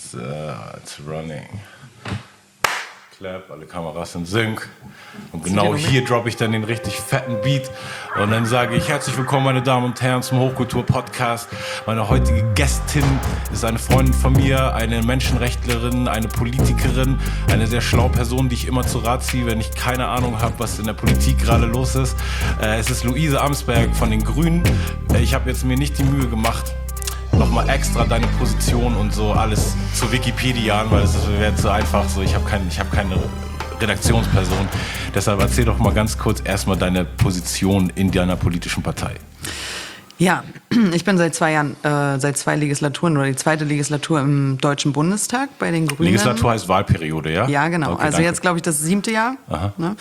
So, it's running. Clap, alle Kameras in Sync. Und genau hier droppe ich dann den richtig fetten Beat. Und dann sage ich herzlich willkommen, meine Damen und Herren, zum Hochkultur-Podcast. Meine heutige Gästin ist eine Freundin von mir, eine Menschenrechtlerin, eine Politikerin, eine sehr schlaue Person, die ich immer zu Rat ziehe, wenn ich keine Ahnung habe, was in der Politik gerade los ist. Es ist Luise Amsberg von den Grünen. Ich habe jetzt mir nicht die Mühe gemacht, nochmal extra deine Position und so alles zu Wikipedia an, weil es wäre zu einfach so. Ich habe keine Redaktionsperson. Deshalb erzähl doch mal ganz kurz erstmal deine Position in deiner politischen Partei. Ja, ich bin seit 2 Jahren, seit 2 Legislaturen oder die 2. Legislatur im Deutschen Bundestag bei den Grünen. Legislatur heißt Wahlperiode, ja? Ja, genau. Okay, also danke. jetzt, glaube ich, das 7. Jahr. Ne?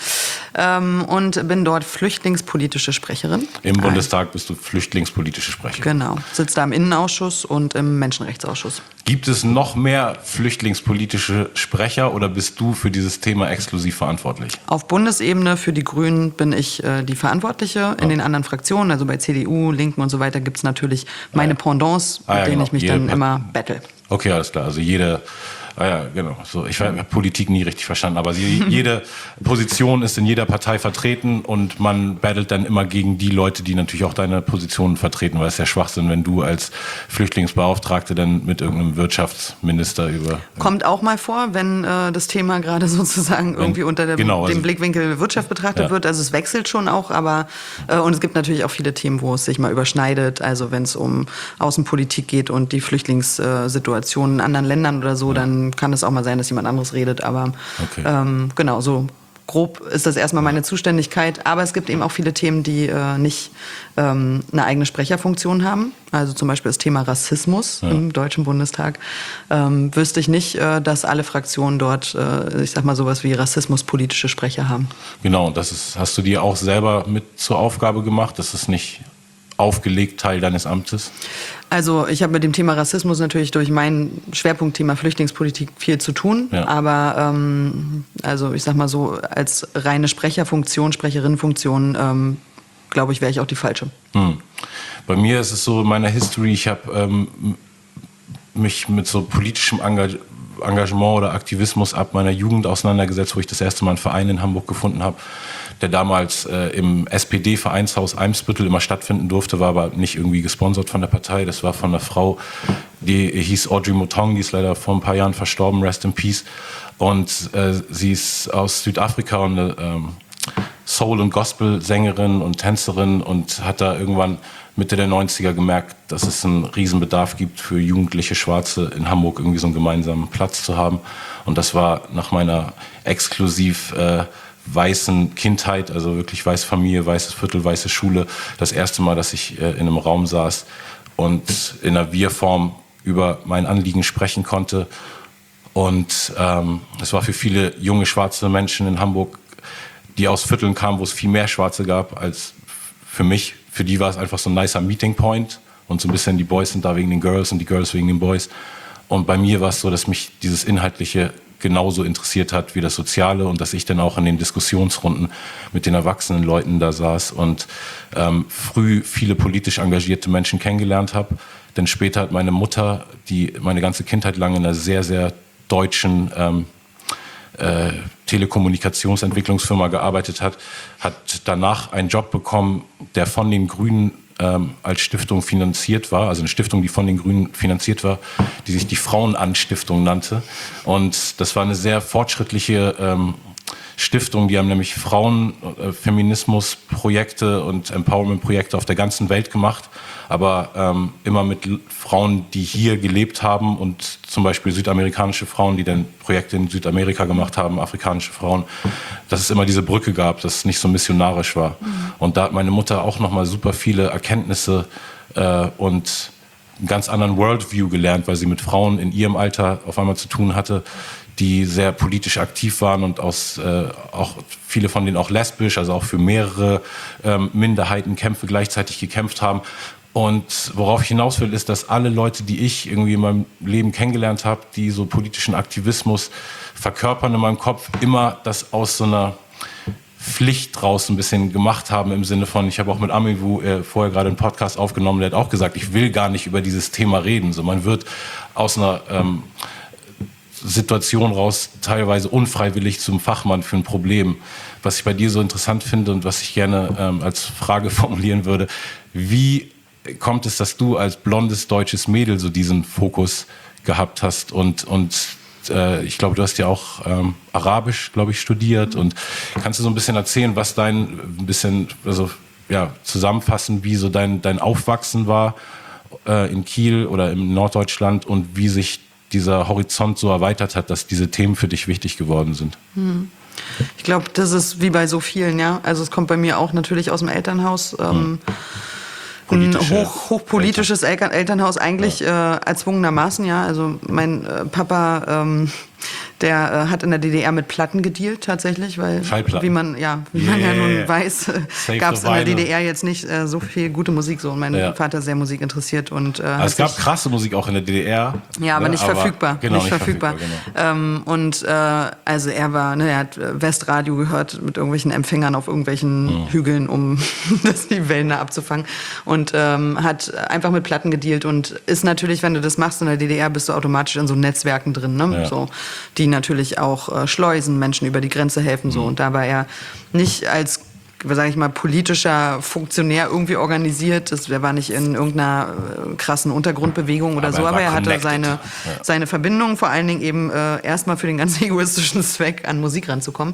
Und bin dort flüchtlingspolitische Sprecherin. Im Bundestag bist du flüchtlingspolitische Sprecherin. Genau. Sitze da im Innenausschuss und im Menschenrechtsausschuss. Gibt es noch mehr flüchtlingspolitische Sprecher oder bist du für dieses Thema exklusiv verantwortlich? Auf Bundesebene für die Grünen bin ich die Verantwortliche. In den anderen Fraktionen, also bei CDU, Linken und so weiter, gibt es natürlich meine Pendants, mit denen ich mich dann immer battle. Okay, alles klar. Also jede... ja, genau. So, ich habe Politik nie richtig verstanden, aber jede Position ist in jeder Partei vertreten und man battelt dann immer gegen die Leute, die natürlich auch deine Positionen vertreten, weil es ja Schwachsinn, wenn du als Flüchtlingsbeauftragte dann mit irgendeinem Wirtschaftsminister über... Kommt auch mal vor, wenn das Thema gerade sozusagen irgendwie unter dem Blickwinkel Wirtschaft betrachtet wird. Also es wechselt schon auch, aber und es gibt natürlich auch viele Themen, wo es sich mal überschneidet. Also wenn es um Außenpolitik geht und die Flüchtlingssituation in anderen Ländern oder so, dann kann es auch mal sein, dass jemand anderes redet, aber genau, so grob ist das erstmal meine Zuständigkeit, aber es gibt eben auch viele Themen, die nicht eine eigene Sprecherfunktion haben, also zum Beispiel das Thema Rassismus im Deutschen Bundestag, wüsste ich nicht, dass alle Fraktionen dort, ich sag mal sowas wie rassismuspolitische Sprecher haben. Genau, hast du dir auch selber mit zur Aufgabe gemacht, das ist nicht aufgelegt Teil deines Amtes? Also ich habe mit dem Thema Rassismus natürlich durch mein Schwerpunktthema Flüchtlingspolitik viel zu tun, aber also ich sag mal so, als reine Sprecherinnenfunktion, glaube ich, wäre ich auch die falsche. Bei mir ist es so, in meiner History, ich habe mich mit so politischem Engagement oder Aktivismus ab meiner Jugend auseinandergesetzt, wo ich das erste Mal einen Verein in Hamburg gefunden habe, der damals im SPD-Vereinshaus Eimsbüttel immer stattfinden durfte, war aber nicht irgendwie gesponsert von der Partei. Das war von einer Frau, die hieß Audrey Motong, die ist leider vor ein paar Jahren verstorben, rest in peace. Und sie ist aus Südafrika und eine Soul- und Gospel-Sängerin und Tänzerin und hat da irgendwann Mitte der 90er gemerkt, dass es einen Riesenbedarf gibt für jugendliche Schwarze in Hamburg, irgendwie so einen gemeinsamen Platz zu haben. Und das war nach meiner exklusiv weißen Kindheit, also wirklich weiße Familie, weißes Viertel, weiße Schule, das erste Mal, dass ich in einem Raum saß und in einer Wir-Form über mein Anliegen sprechen konnte. Und es war für viele junge schwarze Menschen in Hamburg, die aus Vierteln kamen, wo es viel mehr Schwarze gab als für mich. Für die war es einfach so ein nicer Meeting Point und so ein bisschen die Boys sind da wegen den Girls und die Girls wegen den Boys. Und bei mir war es so, dass mich dieses Inhaltliche genauso interessiert hat wie das Soziale und dass ich dann auch in den Diskussionsrunden mit den erwachsenen Leuten da saß und früh viele politisch engagierte Menschen kennengelernt habe. Denn später hat meine Mutter, die meine ganze Kindheit lang in einer sehr, sehr deutschen Telekommunikationsentwicklungsfirma gearbeitet hat danach einen Job bekommen, der von den Grünen als Stiftung finanziert war, also eine Stiftung, die von den Grünen finanziert war, die sich die Frauenanstiftung nannte. Und das war eine sehr fortschrittliche Stiftung, die haben nämlich Frauenfeminismusprojekte und Empowerment-Projekte auf der ganzen Welt gemacht, aber immer mit Frauen, die hier gelebt haben und zum Beispiel südamerikanische Frauen, die dann Projekte in Südamerika gemacht haben, afrikanische Frauen, dass es immer diese Brücke gab, dass es nicht so missionarisch war. Und da hat meine Mutter auch nochmal super viele Erkenntnisse und einen ganz anderen Worldview gelernt, weil sie mit Frauen in ihrem Alter auf einmal zu tun hatte, die sehr politisch aktiv waren und auch viele von denen auch lesbisch, also auch für mehrere Minderheitenkämpfe gleichzeitig gekämpft haben. Und worauf ich hinaus will, ist, dass alle Leute, die ich irgendwie in meinem Leben kennengelernt habe, die so politischen Aktivismus verkörpern in meinem Kopf, immer das aus so einer Pflicht draus ein bisschen gemacht haben, im Sinne von, ich habe auch mit Amivu vorher gerade einen Podcast aufgenommen, der hat auch gesagt, ich will gar nicht über dieses Thema reden. So, man wird aus einer Situation raus, teilweise unfreiwillig zum Fachmann für ein Problem. Was ich bei dir so interessant finde und was ich gerne als Frage formulieren würde, wie kommt es, dass du als blondes deutsches Mädel so diesen Fokus gehabt hast und ich glaube, du hast ja auch Arabisch, glaube ich, studiert und kannst du so ein bisschen erzählen, was zusammenfassen, wie so dein Aufwachsen war in Kiel oder in Norddeutschland und wie sich dieser Horizont so erweitert hat, dass diese Themen für dich wichtig geworden sind? Ich glaube, das ist wie bei so vielen, ja. Also es kommt bei mir auch natürlich aus dem Elternhaus. Ein hochpolitisches Elternhaus eigentlich erzwungenermaßen, ja. Also mein Papa, der hat in der DDR mit Platten gedealt tatsächlich, weil wie man ja nun weiß, gab es in der DDR jetzt nicht so viel gute Musik so und mein Vater ist sehr musikinteressiert und es gab krasse Musik auch in der DDR. Ja, aber nicht verfügbar. Genau, nicht verfügbar. Genau. Also er hat Westradio gehört mit irgendwelchen Empfängern auf irgendwelchen Hügeln, um die Wellen da abzufangen und hat einfach mit Platten gedealt und ist natürlich, wenn du das machst in der DDR, bist du automatisch in so Netzwerken drin, ne? Ja. So, die natürlich auch schleusen, Menschen über die Grenze helfen so und da war er nicht als, sage ich mal, politischer Funktionär irgendwie organisiert. Er war nicht in irgendeiner krassen Untergrundbewegung oder so, aber er hatte seine Verbindung, vor allen Dingen eben erstmal für den ganz egoistischen Zweck an Musik ranzukommen.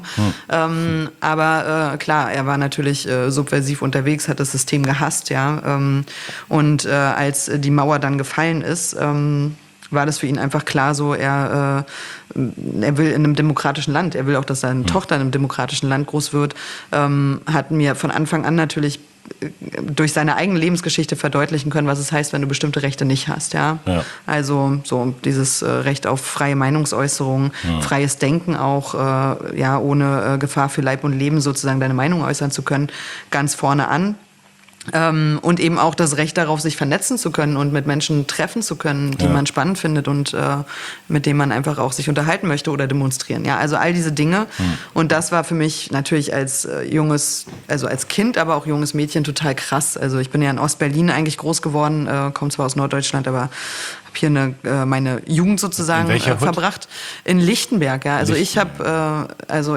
Aber klar, er war natürlich subversiv unterwegs, hat das System gehasst, ja. Und als die Mauer dann gefallen ist, war das für ihn einfach klar so, er will in einem demokratischen Land, er will auch, dass seine Tochter in einem demokratischen Land groß wird, hat mir von Anfang an natürlich durch seine eigene Lebensgeschichte verdeutlichen können, was es heißt, wenn du bestimmte Rechte nicht hast, ja. Also so dieses Recht auf freie Meinungsäußerung, freies Denken auch, ohne Gefahr für Leib und Leben sozusagen deine Meinung äußern zu können, ganz vorne an. Und eben auch das Recht darauf, sich vernetzen zu können und mit Menschen treffen zu können, die man spannend findet und mit denen man einfach auch sich unterhalten möchte oder demonstrieren. Ja, also all diese Dinge. Und das war für mich natürlich als als Kind, aber auch junges Mädchen total krass. Also ich bin ja in Ostberlin eigentlich groß geworden, komme zwar aus Norddeutschland, aber hier meine Jugend sozusagen verbracht. In Lichtenberg, ja. Also ich habe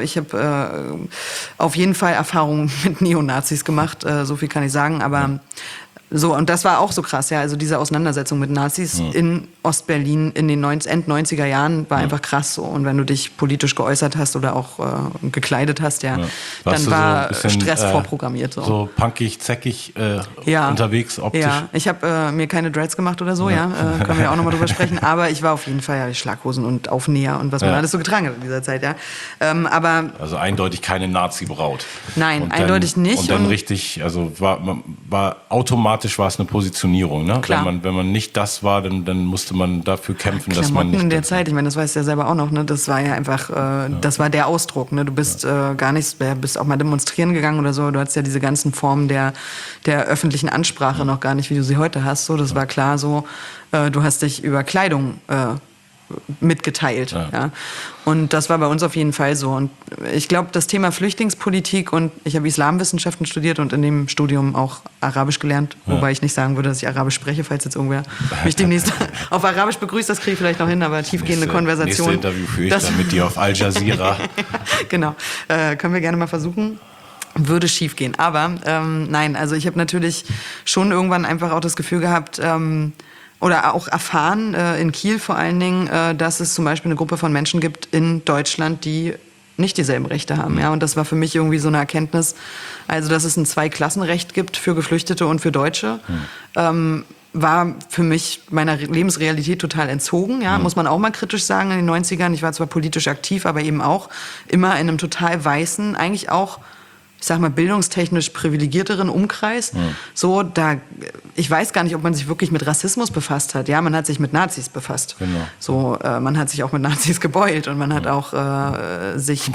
auf jeden Fall Erfahrungen mit Neonazis gemacht, so viel kann ich sagen, aber so, und das war auch so krass, ja, also diese Auseinandersetzung mit Nazis in Ostberlin in den End-90er Jahren war einfach krass so. Und wenn du dich politisch geäußert hast oder auch gekleidet hast, dann war so Stress vorprogrammiert. So punkig, zäckig unterwegs optisch. Ja, ich habe mir keine Dreads gemacht oder so, können wir ja auch nochmal drüber sprechen, aber ich war auf jeden Fall Schlaghosen und Aufnäher und was man alles so getragen hat in dieser Zeit, ja. Aber also eindeutig keine Nazi-Braut. Nein, eindeutig nicht. Und dann richtig, also war automatisch war es eine Positionierung, ne? Klar. Wenn man nicht das war, dann musste man dafür kämpfen, dass man nicht... in der Zeit, ich meine, das weißt du ja selber auch noch, ne? Das war ja einfach, das war der Ausdruck, ne? Du bist bist auch mal demonstrieren gegangen oder so, du hattest ja diese ganzen Formen der öffentlichen Ansprache noch gar nicht, wie du sie heute hast, so, das war klar so, du hast dich über Kleidung mitgeteilt. Ja. Und das war bei uns auf jeden Fall so. Und ich glaube, das Thema Flüchtlingspolitik, und ich habe Islamwissenschaften studiert und in dem Studium auch Arabisch gelernt, wobei ich nicht sagen würde, dass ich Arabisch spreche, falls jetzt irgendwer mich demnächst auf Arabisch begrüßt, das kriege ich vielleicht noch hin, aber tiefgehende Konversation. Nächste Interview führe ich dann mit dir auf Al Jazeera. Genau, können wir gerne mal versuchen. Würde schief gehen. Aber nein, also ich habe natürlich schon irgendwann einfach auch das Gefühl gehabt, oder auch erfahren, in Kiel vor allen Dingen, dass es zum Beispiel eine Gruppe von Menschen gibt in Deutschland, die nicht dieselben Rechte haben. Ja? Und das war für mich irgendwie so eine Erkenntnis, also dass es ein Zweiklassenrecht gibt für Geflüchtete und für Deutsche. War für mich meiner Lebensrealität total entzogen, ja, muss man auch mal kritisch sagen, in den 90ern. Ich war zwar politisch aktiv, aber eben auch immer in einem total weißen, eigentlich auch, ich sag mal, bildungstechnisch privilegierteren Umkreis. So, ich weiß gar nicht, ob man sich wirklich mit Rassismus befasst hat. Ja, man hat sich mit Nazis befasst. Genau. So, man hat sich auch mit Nazis gebeult und man hat auch sich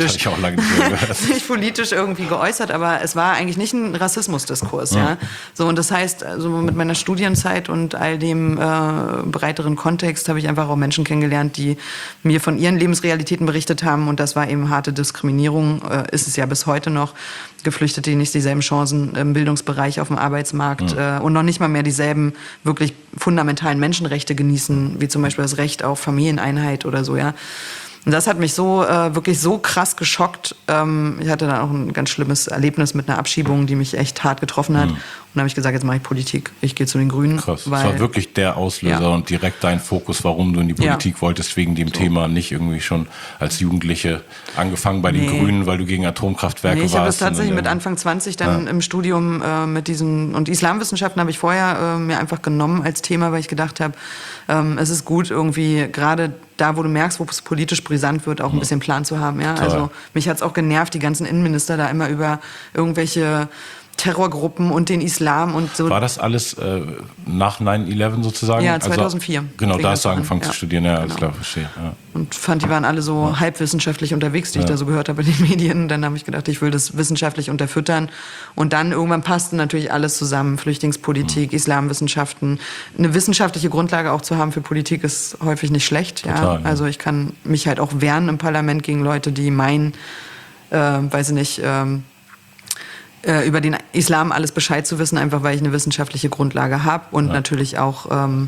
sich politisch irgendwie geäußert, aber es war eigentlich nicht ein Rassismusdiskurs. Ja. So, und das heißt, also mit meiner Studienzeit und all dem breiteren Kontext habe ich einfach auch Menschen kennengelernt, die mir von ihren Lebensrealitäten berichtet haben, und das war eben harte Diskriminierung, ist es ja bis heute noch. noch Geflüchtete, die nicht dieselben Chancen im Bildungsbereich auf dem Arbeitsmarkt und noch nicht mal mehr dieselben wirklich fundamentalen Menschenrechte genießen, wie zum Beispiel das Recht auf Familieneinheit oder so, ja. Und das hat mich so wirklich so krass geschockt. Ich hatte dann auch ein ganz schlimmes Erlebnis mit einer Abschiebung, die mich echt hart getroffen hat. Und dann habe ich gesagt, jetzt mache ich Politik. Ich gehe zu den Grünen. Krass. Das war wirklich der Auslöser und direkt dein Fokus, warum du in die Politik wolltest, wegen dem Thema, nicht irgendwie schon als Jugendliche angefangen bei den Grünen, weil du gegen Atomkraftwerke warst. Ich habe es tatsächlich mit Anfang 20 dann im Studium mit diesen, und Islamwissenschaften habe ich vorher mir einfach genommen als Thema, weil ich gedacht habe, es ist gut irgendwie gerade da, wo du merkst, wo es politisch brisant wird, auch ein bisschen Plan zu haben. Ja? Also mich hat es auch genervt, die ganzen Innenminister da immer über irgendwelche Terrorgruppen und den Islam und so. War das alles nach 9/11 sozusagen? Ja, 2004. Also, genau, da hast du angefangen zu studieren, ja, alles klar, verstehe. Ja. Und fand, die waren alle so halbwissenschaftlich unterwegs, die ich da so gehört habe in den Medien. Dann habe ich gedacht, ich will das wissenschaftlich unterfüttern. Und dann irgendwann passte natürlich alles zusammen. Flüchtlingspolitik, Islamwissenschaften. Eine wissenschaftliche Grundlage auch zu haben für Politik ist häufig nicht schlecht. Total, ja. Also ich kann mich halt auch wehren im Parlament gegen Leute, die meinen, weiß ich nicht, über den Islam alles Bescheid zu wissen, einfach weil ich eine wissenschaftliche Grundlage habe und natürlich auch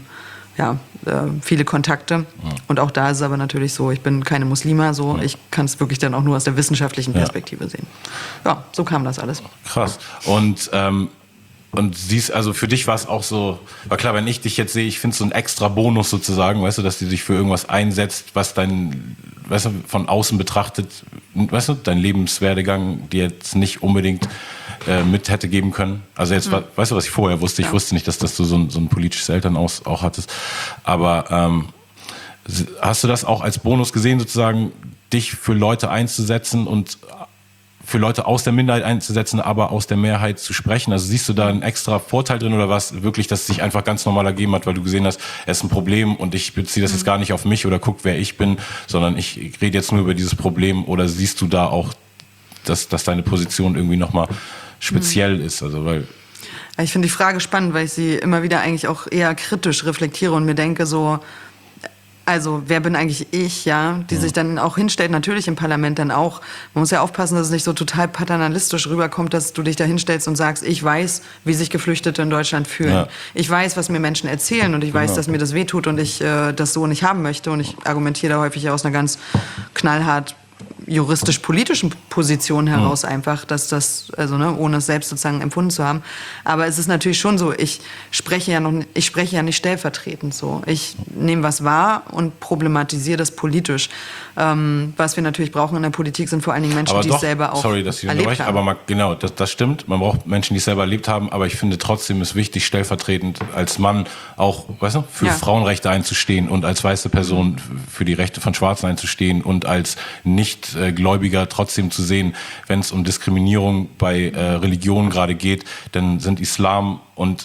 viele Kontakte. Und auch da ist es aber natürlich so, ich bin keine Muslima, so ich kann es wirklich dann auch nur aus der wissenschaftlichen Perspektive sehen. Ja, so kam das alles. Krass. Und siehst, also für dich war es auch so, war klar, wenn ich dich jetzt sehe, ich finde es so ein extra Bonus sozusagen, weißt du, dass du dich für irgendwas einsetzt, was dein, weißt du, von außen betrachtet, weißt du, dein Lebenswerdegang dir jetzt nicht unbedingt mit hätte geben können. Also jetzt, weißt du, was ich vorher wusste? Ich wusste nicht, dass du so ein politisches Elternhaus auch hattest. Aber hast du das auch als Bonus gesehen, sozusagen, dich für Leute einzusetzen und für Leute aus der Minderheit einzusetzen, aber aus der Mehrheit zu sprechen? Also siehst du da einen extra Vorteil drin oder was wirklich, dass es sich einfach ganz normal ergeben hat, weil du gesehen hast, es ist ein Problem und ich beziehe das jetzt gar nicht auf mich oder guck, wer ich bin, sondern ich rede jetzt nur über dieses Problem, oder siehst du da auch, dass deine Position irgendwie nochmal speziell ist? Also, weil ich finde die Frage spannend, weil ich sie immer wieder eigentlich auch eher kritisch reflektiere und mir denke so, also wer bin eigentlich ich, ja, die sich dann auch hinstellt, natürlich im Parlament dann auch. Man muss ja aufpassen, dass es nicht so total paternalistisch rüberkommt, dass du dich da hinstellst und sagst, ich weiß, wie sich Geflüchtete in Deutschland fühlen. Ja. Ich weiß, was mir Menschen erzählen und ich weiß, dass mir das wehtut und ich das so nicht haben möchte. Und ich argumentiere da häufig aus einer ganz knallhart juristisch-politischen Position heraus einfach, dass das, also ohne es selbst sozusagen empfunden zu haben. Aber es ist natürlich schon so, ich spreche ja nicht stellvertretend so. Ich nehme was wahr und problematisiere das politisch. Was wir natürlich brauchen in der Politik sind vor allen Dingen Menschen, die es selber auch erlebt haben. Aber genau, das stimmt. Man braucht Menschen, die es selber erlebt haben. Aber ich finde trotzdem ist wichtig, stellvertretend als Mann auch, weißt du, für Frauenrechte einzustehen und als weiße Person für die Rechte von Schwarzen einzustehen und als Nicht-Gläubiger trotzdem zu sehen, wenn es um Diskriminierung bei Religionen gerade geht, dann sind Islam und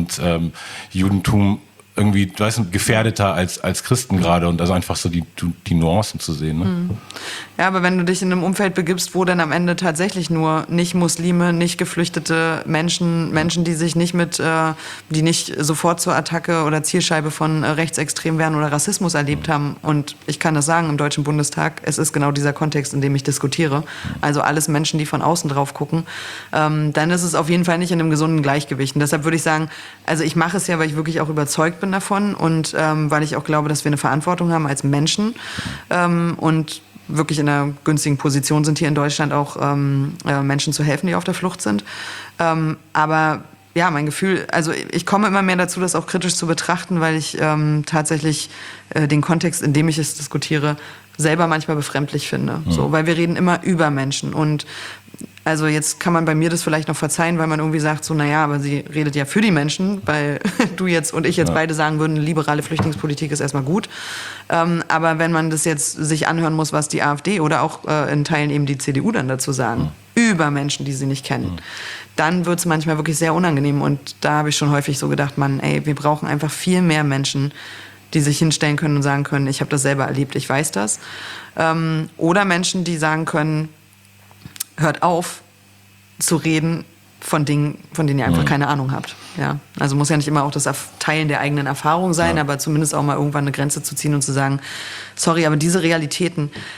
Judentum irgendwie, weißt du, gefährdeter als Christen gerade, und also einfach so die Nuancen zu sehen. Ne? Ja, aber wenn du dich in einem Umfeld begibst, wo dann am Ende tatsächlich nur Nicht-Muslime, nicht geflüchtete Menschen, die sich nicht die nicht sofort zur Attacke oder Zielscheibe von Rechtsextrem werden oder Rassismus erlebt haben, und ich kann das sagen im Deutschen Bundestag, es ist genau dieser Kontext, in dem ich diskutiere, also alles Menschen, die von außen drauf gucken, dann ist es auf jeden Fall nicht in einem gesunden Gleichgewicht. Und deshalb würde ich sagen, also ich mache es ja, weil ich wirklich auch überzeugt bin davon und weil ich auch glaube, dass wir eine Verantwortung haben als Menschen und wirklich in einer günstigen Position sind, hier in Deutschland auch Menschen zu helfen, die auf der Flucht sind. Aber ja, mein Gefühl, also ich komme immer mehr dazu, das auch kritisch zu betrachten, weil ich tatsächlich den Kontext, in dem ich es diskutiere, selber manchmal befremdlich finde. So, weil wir reden immer über Menschen. Und also jetzt kann man bei mir das vielleicht noch verzeihen, weil man irgendwie sagt, so, naja, aber sie redet ja für die Menschen, weil du jetzt und ich jetzt beide sagen würden, liberale Flüchtlingspolitik ist erstmal gut. Aber wenn man das jetzt sich anhören muss, was die AfD oder auch in Teilen eben die CDU dann dazu sagen, über Menschen, die sie nicht kennen, dann wird es manchmal wirklich sehr unangenehm. Und da habe ich schon häufig so gedacht, Mann, ey, wir brauchen einfach viel mehr Menschen, die sich hinstellen können und sagen können, ich habe das selber erlebt, ich weiß das. Oder Menschen, die sagen können, hört auf zu reden von Dingen, von denen ihr einfach keine Ahnung habt. Ja? Also muss ja nicht immer auch das Teilen der eigenen Erfahrung sein, aber zumindest auch mal irgendwann eine Grenze zu ziehen und zu sagen, sorry, aber diese Realitäten,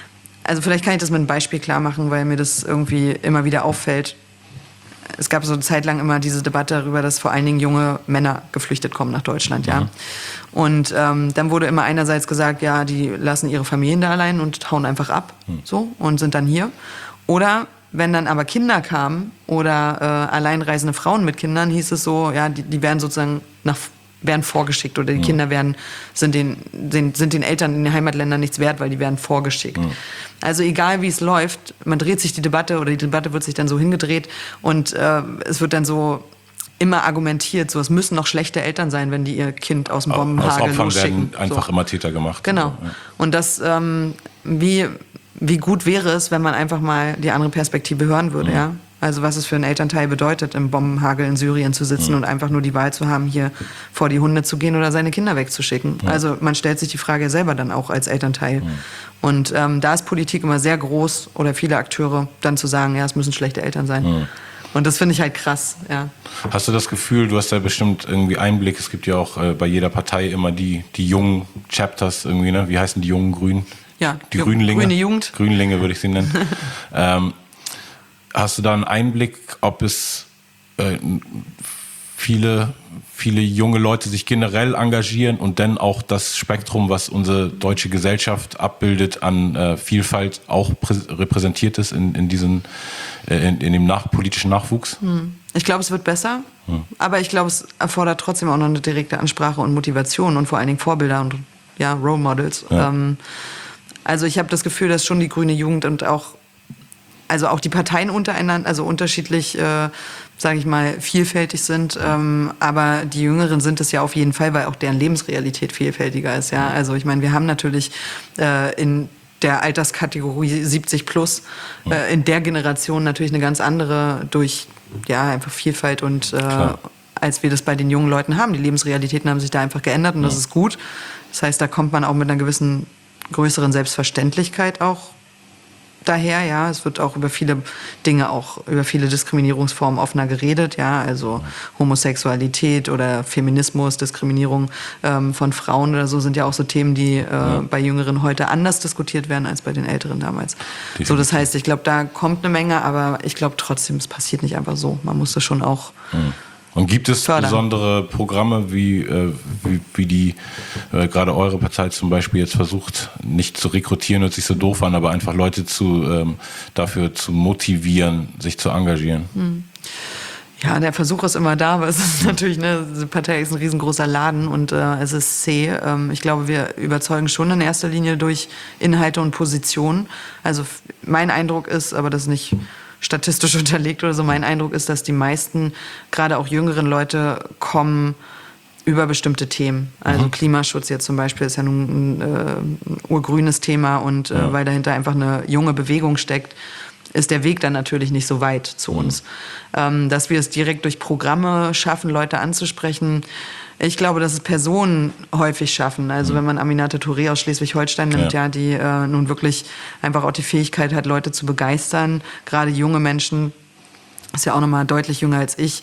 Also vielleicht kann ich das mit einem Beispiel klar machen, weil mir das irgendwie immer wieder auffällt. Es gab so eine Zeit lang immer diese Debatte darüber, dass vor allen Dingen junge Männer geflüchtet kommen nach Deutschland, ja. Und dann wurde immer einerseits gesagt, ja, die lassen ihre Familien da allein und hauen einfach ab, so, und sind dann hier. Oder wenn dann aber Kinder kamen oder alleinreisende Frauen mit Kindern, hieß es so, ja, die werden sozusagen werden vorgeschickt oder die Kinder sind den Eltern in den Heimatländern nichts wert, weil die werden vorgeschickt. Also egal wie es läuft, man dreht sich die Debatte wird sich dann so hingedreht und es wird dann so immer argumentiert, so es müssen noch schlechte Eltern sein, wenn die ihr Kind aus dem Bombenhagel losschicken. Werden einfach immer Täter gemacht. Genau. So, ja. Und das, wie gut wäre es, wenn man einfach mal die andere Perspektive hören würde, ja? Also was es für einen Elternteil bedeutet, im Bombenhagel in Syrien zu sitzen und einfach nur die Wahl zu haben, hier vor die Hunde zu gehen oder seine Kinder wegzuschicken. Ja. Also man stellt sich die Frage selber dann auch als Elternteil. Und da ist Politik immer sehr groß oder viele Akteure dann zu sagen, ja, es müssen schlechte Eltern sein. Und das finde ich halt krass, ja. Hast du das Gefühl, du hast da bestimmt irgendwie Einblick, es gibt ja auch bei jeder Partei immer die jungen Chapters irgendwie, ne? Wie heißen die jungen Grünen? Ja, die Grünlinge. Grüne Jugend. Grünlinge würde ich sie nennen. Hast du da einen Einblick, ob es viele junge Leute sich generell engagieren und dann auch das Spektrum, was unsere deutsche Gesellschaft abbildet, an Vielfalt auch repräsentiert ist in dem politischen Nachwuchs? Ich glaube, es wird besser, aber ich glaube, es erfordert trotzdem auch noch eine direkte Ansprache und Motivation und vor allen Dingen Vorbilder und ja, Role Models. Ja. Also ich habe das Gefühl, dass schon die grüne Jugend und auch die Parteien untereinander, also unterschiedlich, sage ich mal, vielfältig sind. Aber die Jüngeren sind es ja auf jeden Fall, weil auch deren Lebensrealität vielfältiger ist. Ja? Also ich meine, wir haben natürlich in der Alterskategorie 70 plus in der Generation natürlich eine ganz andere durch einfach Vielfalt und als wir das bei den jungen Leuten haben. Die Lebensrealitäten haben sich da einfach geändert und das ist gut. Das heißt, da kommt man auch mit einer gewissen größeren Selbstverständlichkeit auch daher, ja, es wird auch über viele Dinge, auch über viele Diskriminierungsformen offener geredet, ja, also Homosexualität oder Feminismus, Diskriminierung von Frauen oder so sind ja auch so Themen, die bei Jüngeren heute anders diskutiert werden als bei den Älteren damals. Definitiv. So, das heißt, ich glaube, da kommt eine Menge, aber ich glaube trotzdem, es passiert nicht einfach so. Man muss das schon auch Und gibt es besondere Programme, wie die gerade eure Partei zum Beispiel jetzt versucht, nicht zu rekrutieren, hört sich so doof an, aber einfach Leute dafür zu motivieren, sich zu engagieren? Ja, der Versuch ist immer da, aber es ist natürlich, die Partei ist ein riesengroßer Laden und es ist zäh. Ich glaube, wir überzeugen schon in erster Linie durch Inhalte und Positionen. Also mein Eindruck ist, aber das nicht statistisch unterlegt oder so, mein Eindruck ist, dass die meisten, gerade auch jüngeren Leute, kommen über bestimmte Themen. Also Klimaschutz jetzt zum Beispiel ist ja nun ein urgrünes Thema und weil dahinter einfach eine junge Bewegung steckt, ist der Weg dann natürlich nicht so weit zu uns. Dass wir es direkt durch Programme schaffen, Leute anzusprechen, ich glaube, dass es Personen häufig schaffen. Also wenn man Aminata Touré aus Schleswig-Holstein nimmt, die nun wirklich einfach auch die Fähigkeit hat, Leute zu begeistern. Gerade junge Menschen, ist ja auch nochmal deutlich jünger als ich,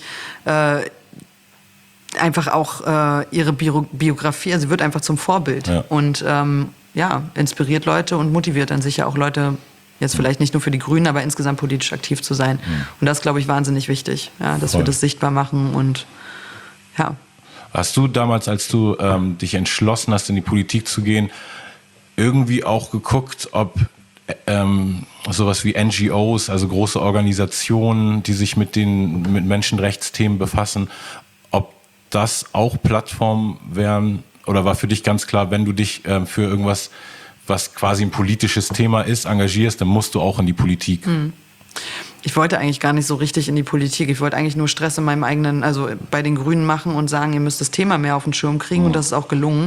einfach auch ihre Biografie, also sie wird einfach zum Vorbild und inspiriert Leute und motiviert dann sicher auch Leute, jetzt vielleicht nicht nur für die Grünen, aber insgesamt politisch aktiv zu sein. Und das, glaube ich, wahnsinnig wichtig, dass wir das sichtbar machen und ja. Hast du damals, als du dich entschlossen hast, in die Politik zu gehen, irgendwie auch geguckt, ob sowas wie NGOs, also große Organisationen, die sich mit Menschenrechtsthemen befassen, ob das auch Plattformen wären? Oder war für dich ganz klar, wenn du dich für irgendwas, was quasi ein politisches Thema ist, engagierst, dann musst du auch in die Politik? Ich wollte eigentlich gar nicht so richtig in die Politik. Ich wollte eigentlich nur Stress in meinem eigenen, also bei den Grünen machen und sagen, ihr müsst das Thema mehr auf den Schirm kriegen und das ist auch gelungen.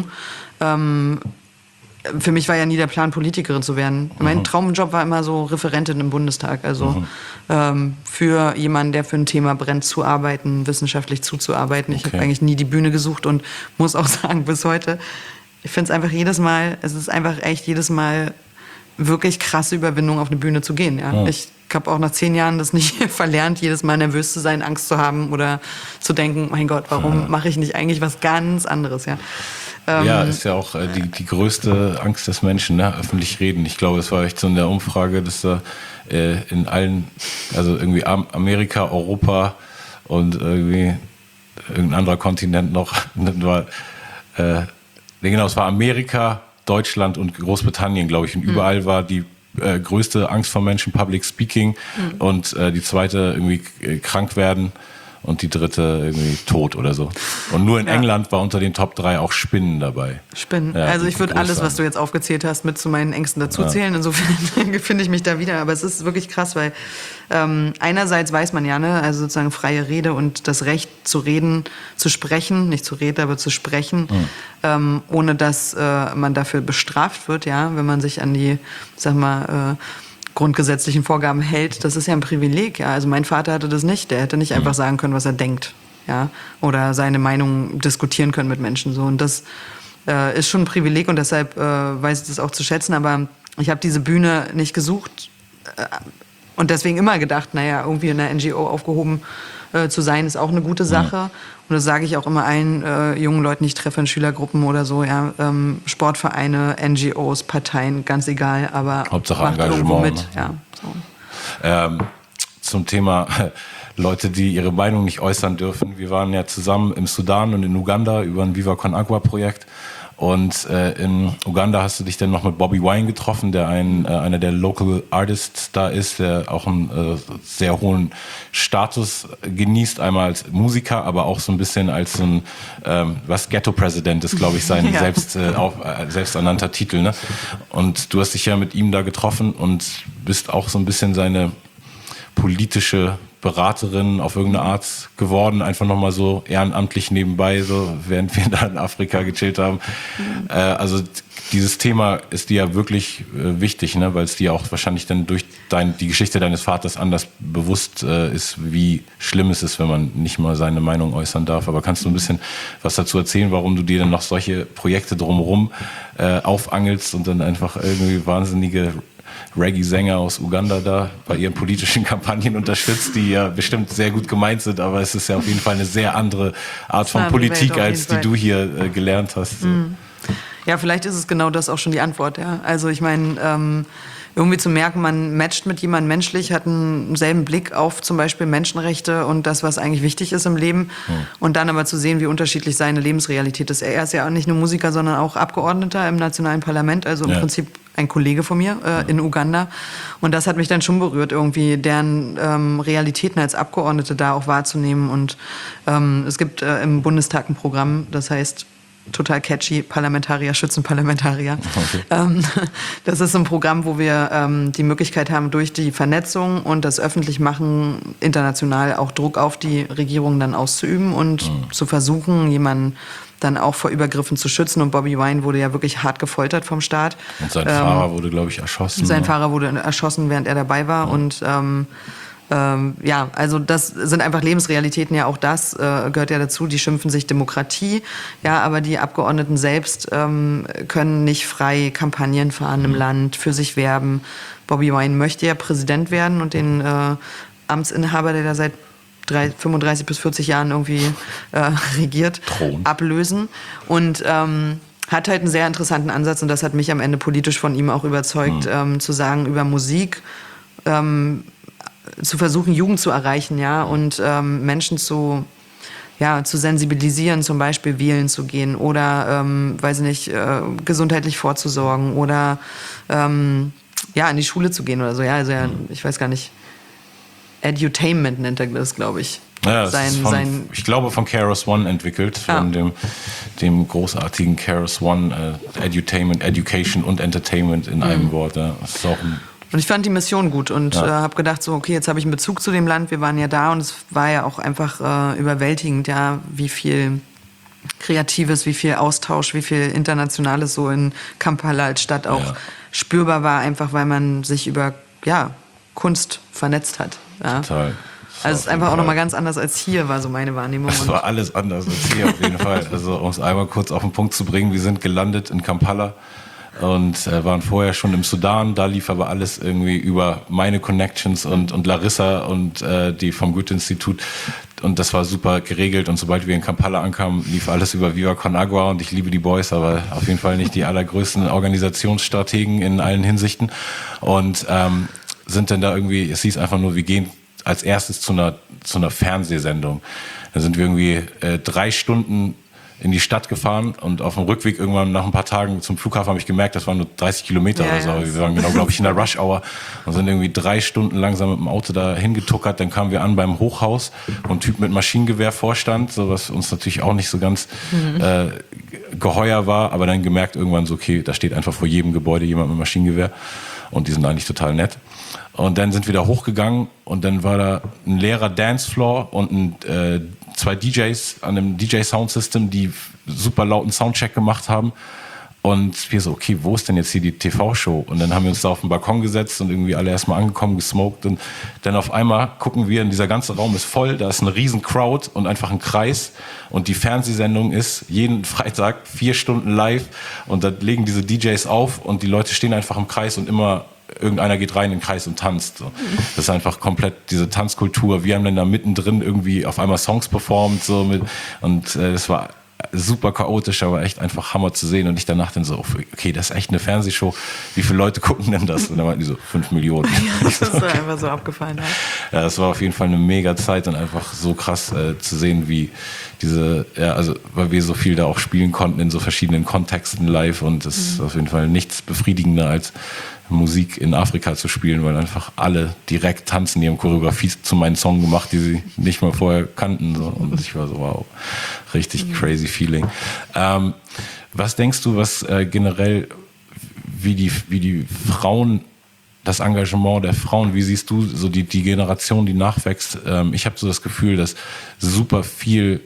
Für mich war ja nie der Plan, Politikerin zu werden. Mein Traumjob war immer so Referentin im Bundestag, also für jemanden, der für ein Thema brennt, zu arbeiten, wissenschaftlich zuzuarbeiten. Ich habe eigentlich nie die Bühne gesucht und muss auch sagen, bis heute, ich finde es einfach es ist einfach echt jedes Mal wirklich krasse Überwindung, auf eine Bühne zu gehen. Ja. Ich habe auch nach 10 Jahren das nicht verlernt, jedes Mal nervös zu sein, Angst zu haben oder zu denken, mein Gott, warum mache ich nicht eigentlich was ganz anderes? Ja. Ja, ist ja auch die größte Angst des Menschen, ne? Öffentlich reden. Ich glaube, es war echt so in der Umfrage, dass da in allen, also irgendwie Amerika, Europa und irgendwie irgendein anderer Kontinent noch, war, genau, es war Amerika, Deutschland und Großbritannien, glaube ich, und überall war die größte Angst vor Menschen Public Speaking und die zweite irgendwie krank werden und die dritte irgendwie tot oder so. Und nur in England war unter den Top 3 auch Spinnen dabei. Spinnen. Ja, also ich würde alles, was du jetzt aufgezählt hast, mit zu meinen Ängsten dazuzählen. Ja. Insofern finde ich mich da wieder. Aber es ist wirklich krass, weil einerseits weiß man ja, ne, also sozusagen freie Rede und das Recht zu reden, zu sprechen, nicht zu reden, aber zu sprechen, ohne dass man dafür bestraft wird, ja, wenn man sich an die, sag mal, grundgesetzlichen Vorgaben hält, das ist ja ein Privileg. Ja? Also mein Vater hatte das nicht. Der hätte nicht einfach sagen können, was er denkt. Ja? Oder seine Meinung diskutieren können mit Menschen. So. Und das ist schon ein Privileg und deshalb weiß ich das auch zu schätzen. Aber ich habe diese Bühne nicht gesucht und deswegen immer gedacht, naja, irgendwie in einer NGO aufgehoben zu sein, ist auch eine gute Sache. Und das sage ich auch immer allen jungen Leuten, die ich treffe in Schülergruppen oder so, ja, Sportvereine, NGOs, Parteien, ganz egal, aber Hauptsache Engagement. Mit, ja, so. Zum Thema Leute, die ihre Meinung nicht äußern dürfen. Wir waren ja zusammen im Sudan und in Uganda über ein Viva Con Agua Projekt. Und in Uganda hast du dich dann noch mit Bobby Wine getroffen, der einer der Local Artists da ist, der auch einen sehr hohen Status genießt, einmal als Musiker, aber auch so ein bisschen als so ein Ghetto-Präsident ist, glaube ich, sein selbsternannter Titel. Ne? Und du hast dich ja mit ihm da getroffen und bist auch so ein bisschen seine politische Beraterin auf irgendeine Art geworden, einfach nochmal so ehrenamtlich nebenbei, so während wir da in Afrika gechillt haben. Also dieses Thema ist dir ja wirklich wichtig, ne? Weil es dir auch wahrscheinlich dann durch die Geschichte deines Vaters anders bewusst ist, wie schlimm es ist, wenn man nicht mal seine Meinung äußern darf. Aber kannst du ein bisschen was dazu erzählen, warum du dir dann noch solche Projekte drumherum aufangelst und dann einfach irgendwie wahnsinnige Reggae-Sänger aus Uganda da bei ihren politischen Kampagnen unterstützt, die ja bestimmt sehr gut gemeint sind, aber es ist ja auf jeden Fall eine sehr andere Art von Politik, als die du hier gelernt hast. So. Ja, vielleicht ist es genau das auch schon die Antwort, ja. Also ich meine, irgendwie zu merken, man matcht mit jemandem menschlich, hat einen selben Blick auf zum Beispiel Menschenrechte und das, was eigentlich wichtig ist im Leben. Und dann aber zu sehen, wie unterschiedlich seine Lebensrealität ist. Er ist ja auch nicht nur Musiker, sondern auch Abgeordneter im Nationalen Parlament, also im Prinzip ein Kollege von mir in Uganda. Und das hat mich dann schon berührt, irgendwie deren Realitäten als Abgeordnete da auch wahrzunehmen. Und es gibt im Bundestag ein Programm, das heißt total catchy, Parlamentarier schützen Parlamentarier. Okay. Das ist ein Programm, wo wir die Möglichkeit haben, durch die Vernetzung und das Öffentlichmachen international auch Druck auf die Regierung dann auszuüben und zu versuchen, jemanden dann auch vor Übergriffen zu schützen. Und Bobby Wine wurde ja wirklich hart gefoltert vom Staat. Und sein Fahrer wurde, glaube ich, erschossen. Sein Fahrer wurde erschossen, während er dabei war. Und ja, also das sind einfach Lebensrealitäten, ja auch das gehört ja dazu, die schimpfen sich Demokratie, ja, aber die Abgeordneten selbst können nicht frei Kampagnen fahren im Land, für sich werben. Bobby Wine möchte ja Präsident werden und den Amtsinhaber, der da seit 35 bis 40 Jahren irgendwie regiert, ablösen und hat halt einen sehr interessanten Ansatz und das hat mich am Ende politisch von ihm auch überzeugt, zu sagen, über Musik zu versuchen, Jugend zu erreichen, ja, und Menschen zu sensibilisieren, zum Beispiel wählen zu gehen oder, weiß nicht, gesundheitlich vorzusorgen oder in die Schule zu gehen oder so, ja, also ich weiß gar nicht, Edutainment nennt er das, glaube ich. Ja, ich glaube von Keros One entwickelt, von dem großartigen Keros One, Edutainment, Education und Entertainment in einem Wort. Ja. Das ist auch und ich fand die Mission gut und habe gedacht, so okay, jetzt habe ich einen Bezug zu dem Land, wir waren ja da und es war ja auch einfach überwältigend, ja, wie viel Kreatives, wie viel Austausch, wie viel Internationales so in Kampala als Stadt auch spürbar war, einfach weil man sich über Kunst vernetzt hat. Ja. Total. Also es ist einfach auch nochmal ganz anders als hier, war so meine Wahrnehmung. Es war alles anders als hier auf jeden Fall. Also um es einmal kurz auf den Punkt zu bringen, wir sind gelandet in Kampala und waren vorher schon im Sudan. Da lief aber alles irgendwie über meine Connections und Larissa und die vom Goethe-Institut. das war super geregelt und sobald wir in Kampala ankamen, lief alles über Viva Con Agua und ich liebe die Boys, aber auf jeden Fall nicht die allergrößten Organisationsstrategen in allen Hinsichten und sind dann da irgendwie, es hieß einfach nur, wir gehen als erstes zu einer Fernsehsendung. Da sind wir irgendwie 3 Stunden in die Stadt gefahren und auf dem Rückweg irgendwann nach ein paar Tagen zum Flughafen habe ich gemerkt, das waren nur 30 Kilometer oder so. Wir waren genau, glaube ich, in der Rush-Hour und sind irgendwie 3 Stunden langsam mit dem Auto da hingetuckert. Dann kamen wir an beim Hochhaus, wo ein Typ mit Maschinengewehr vorstand, so was uns natürlich auch nicht so ganz geheuer war, aber dann gemerkt irgendwann so, okay, da steht einfach vor jedem Gebäude jemand mit Maschinengewehr und die sind eigentlich total nett. Und dann sind wir da hochgegangen und dann war da ein leerer Dancefloor und 2 DJs an einem DJ-Soundsystem, die super lauten Soundcheck gemacht haben. Und wir so, okay, wo ist denn jetzt hier die TV-Show? Und dann haben wir uns da auf den Balkon gesetzt und irgendwie alle erstmal angekommen, gesmoked. Und dann auf einmal gucken wir, dieser ganze Raum ist voll, da ist eine riesen Crowd und einfach ein Kreis. Und die Fernsehsendung ist jeden Freitag 4 Stunden live. Und da legen diese DJs auf und die Leute stehen einfach im Kreis und immer irgendeiner geht rein in den Kreis und tanzt. So. Das ist einfach komplett diese Tanzkultur. Wir haben dann da mittendrin irgendwie auf einmal Songs performt. So und das war super chaotisch, aber echt einfach Hammer zu sehen. Und ich danach dann so, okay, das ist echt eine Fernsehshow. Wie viele Leute gucken denn das? Und dann meinten die so, 5 Millionen. Ja, das ist okay. Einfach so abgefallen. Ja, das war auf jeden Fall eine mega Zeit und einfach so krass zu sehen, wie weil wir so viel da auch spielen konnten in so verschiedenen Kontexten live und das ist auf jeden Fall nichts befriedigender als Musik in Afrika zu spielen, weil einfach alle direkt tanzen. Die haben Choreografie zu meinen Song gemacht, die sie nicht mal vorher kannten. So. Und ich war so, wow, richtig crazy Feeling. Was denkst du, was generell, wie die Frauen, das Engagement der Frauen, wie siehst du so die Generation, die nachwächst? Ich habe so das Gefühl, dass super viel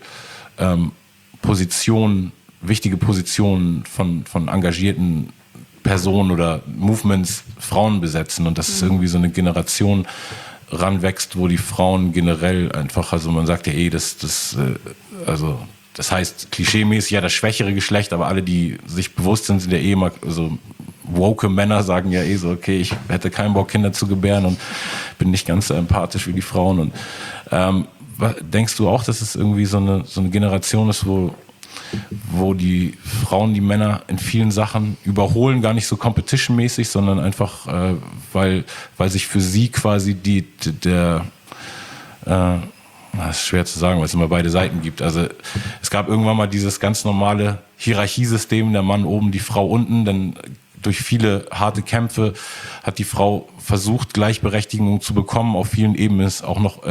wichtige Positionen von engagierten Personen oder Movements Frauen besetzen und dass es irgendwie so eine Generation ranwächst, wo die Frauen generell einfach, also man sagt ja das heißt klischeemäßig ja das schwächere Geschlecht, aber alle, die sich bewusst sind ja immer so woke Männer sagen ja so, okay, ich hätte keinen Bock, Kinder zu gebären und bin nicht ganz so empathisch wie die Frauen. Und denkst du auch, dass es irgendwie so eine Generation ist, wo die Frauen die Männer in vielen Sachen überholen, gar nicht so competition-mäßig, sondern einfach, weil sich für sie quasi das ist schwer zu sagen, weil es immer beide Seiten gibt. Also es gab irgendwann mal dieses ganz normale Hierarchiesystem, der Mann oben, die Frau unten, dann durch viele harte Kämpfe hat die Frau versucht, Gleichberechtigung zu bekommen. Auf vielen Ebenen ist auch noch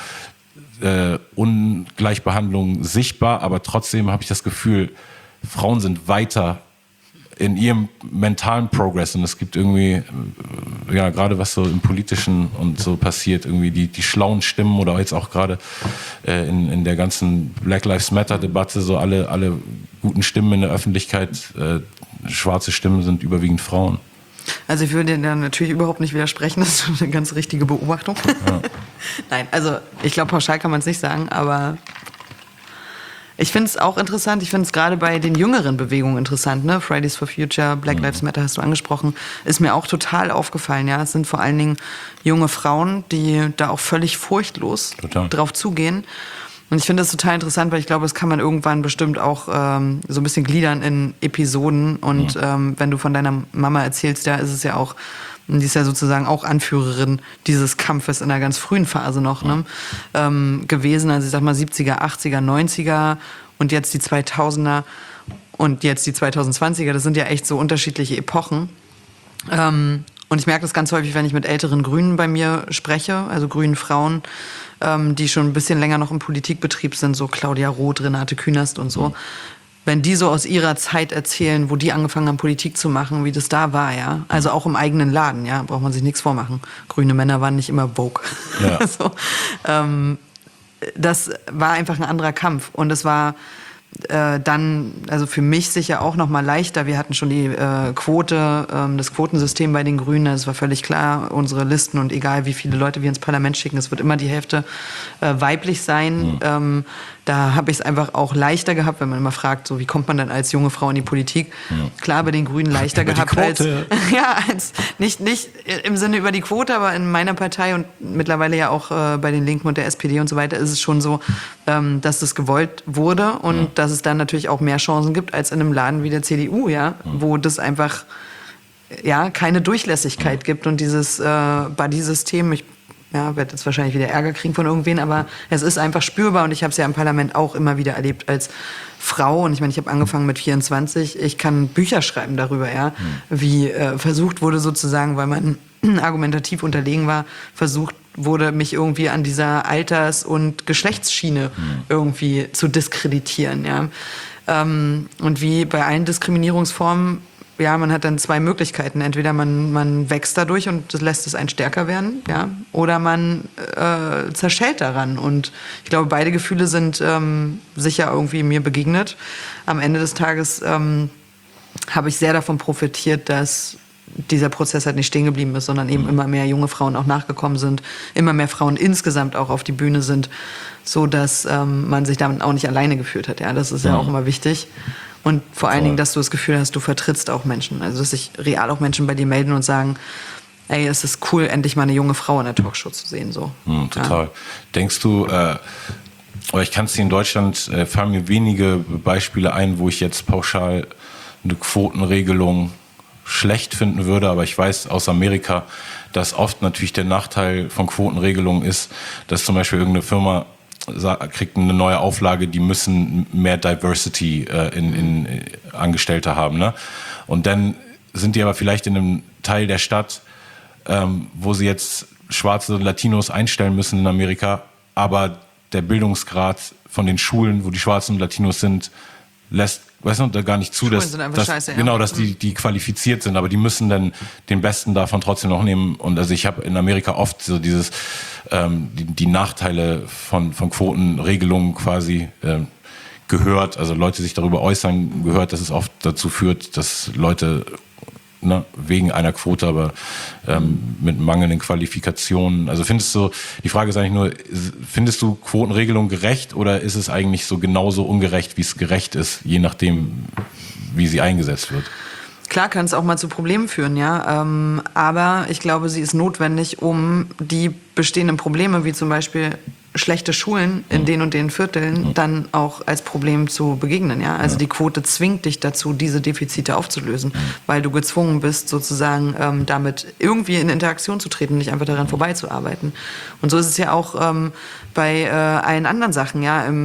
Ungleichbehandlung sichtbar, aber trotzdem habe ich das Gefühl, Frauen sind weiter in ihrem mentalen Progress und es gibt irgendwie, ja, gerade was so im Politischen und so passiert, irgendwie die schlauen Stimmen oder jetzt auch gerade in der ganzen Black Lives Matter Debatte, so alle guten Stimmen in der Öffentlichkeit, schwarze Stimmen sind überwiegend Frauen. Also ich würde dir da natürlich überhaupt nicht widersprechen, das ist eine ganz richtige Beobachtung. Ja. Nein, also ich glaube, pauschal kann man es nicht sagen, aber ich finde es auch interessant, ich finde es gerade bei den jüngeren Bewegungen interessant, ne? Fridays for Future, Black Lives Matter hast du angesprochen, ist mir auch total aufgefallen, ja. Es sind vor allen Dingen junge Frauen, die da auch völlig furchtlos drauf zugehen. Und ich finde das total interessant, weil ich glaube, das kann man irgendwann bestimmt auch so ein bisschen gliedern in Episoden. Und wenn du von deiner Mama erzählst, ja, ist es ja auch, die ist ja sozusagen auch Anführerin dieses Kampfes in einer ganz frühen Phase noch gewesen. Also ich sag mal 70er, 80er, 90er und jetzt die 2000er und jetzt die 2020er. Das sind ja echt so unterschiedliche Epochen. Und ich merke das ganz häufig, wenn ich mit älteren Grünen bei mir spreche, also grünen Frauen, die schon ein bisschen länger noch im Politikbetrieb sind, so Claudia Roth, Renate Künast und so. Wenn die so aus ihrer Zeit erzählen, wo die angefangen haben, Politik zu machen, wie das da war, ja. Also auch im eigenen Laden, ja, braucht man sich nichts vormachen. Grüne Männer waren nicht immer Vogue. Ja. So, das war einfach ein anderer Kampf. Und es war dann, also für mich sicher auch noch mal leichter. Wir hatten schon die Quote, das Quotensystem bei den Grünen. Es war völlig klar, unsere Listen und egal wie viele Leute wir ins Parlament schicken, es wird immer die Hälfte weiblich sein. Da habe ich es einfach auch leichter gehabt, wenn man immer fragt, so wie kommt man dann als junge Frau in die Politik? Klar, bei den Grünen leichter gehabt als nicht im Sinne über die Quote, aber in meiner Partei und mittlerweile ja auch bei den Linken und der SPD und so weiter ist es schon so, dass das gewollt wurde und dass es dann natürlich auch mehr Chancen gibt als in einem Laden wie der CDU, ja, wo das einfach keine Durchlässigkeit gibt und dieses Buddy-System, ich werde jetzt wahrscheinlich wieder Ärger kriegen von irgendwen, aber es ist einfach spürbar und ich habe es ja im Parlament auch immer wieder erlebt als Frau und ich meine, ich habe angefangen mit 24, ich kann Bücher schreiben darüber, wie versucht wurde sozusagen, weil man argumentativ unterlegen war, versucht wurde, mich irgendwie an dieser Alters- und Geschlechtsschiene irgendwie zu diskreditieren, und wie bei allen Diskriminierungsformen, man hat dann zwei Möglichkeiten. Entweder man wächst dadurch und das lässt es einen stärker werden, oder man zerschellt daran. Und ich glaube, beide Gefühle sind sicher irgendwie mir begegnet. Am Ende des Tages habe ich sehr davon profitiert, dass dieser Prozess halt nicht stehen geblieben ist, sondern eben immer mehr junge Frauen auch nachgekommen sind, immer mehr Frauen insgesamt auch auf die Bühne sind, so dass man sich damit auch nicht alleine gefühlt hat. Ja, das ist ja auch immer wichtig. Und vor allen Dingen, dass du das Gefühl hast, du vertrittst auch Menschen. Also, dass sich real auch Menschen bei dir melden und sagen, ey, es ist cool, endlich mal eine junge Frau in der Talkshow zu sehen. So. Total. Ja. Denkst du, aber ich kann es dir in Deutschland, fallen mir wenige Beispiele ein, wo ich jetzt pauschal eine Quotenregelung schlecht finden würde, aber ich weiß aus Amerika, dass oft natürlich der Nachteil von Quotenregelungen ist, dass zum Beispiel irgendeine Firma kriegt eine neue Auflage, die müssen mehr Diversity in Angestellte haben. Ne? Und dann sind die aber vielleicht in einem Teil der Stadt, wo sie jetzt schwarze Latinos einstellen müssen in Amerika, aber der Bildungsgrad von den Schulen, wo die schwarzen Latinos sind, lässt da gar nicht zu, Schulen dass, sind einfach dass, scheiße, genau, dass die qualifiziert sind, aber die müssen dann den Besten davon trotzdem noch nehmen. Und also ich habe in Amerika oft so dieses die Nachteile von Quotenregelungen quasi gehört, also Leute sich darüber äußern gehört, dass es oft dazu führt, dass Leute wegen einer Quote, aber mit mangelnden Qualifikationen. Also die Frage ist eigentlich nur, findest du Quotenregelung gerecht oder ist es eigentlich so genauso ungerecht, wie es gerecht ist, je nachdem, wie sie eingesetzt wird? Klar kann es auch mal zu Problemen führen, aber ich glaube, sie ist notwendig, um die bestehenden Probleme, wie zum Beispiel schlechte Schulen in den und den Vierteln, dann auch als Problem zu begegnen. Ja? Also die Quote zwingt dich dazu, diese Defizite aufzulösen, weil du gezwungen bist, sozusagen damit irgendwie in Interaktion zu treten, nicht einfach daran vorbeizuarbeiten. Und so ist es ja auch bei allen anderen Sachen,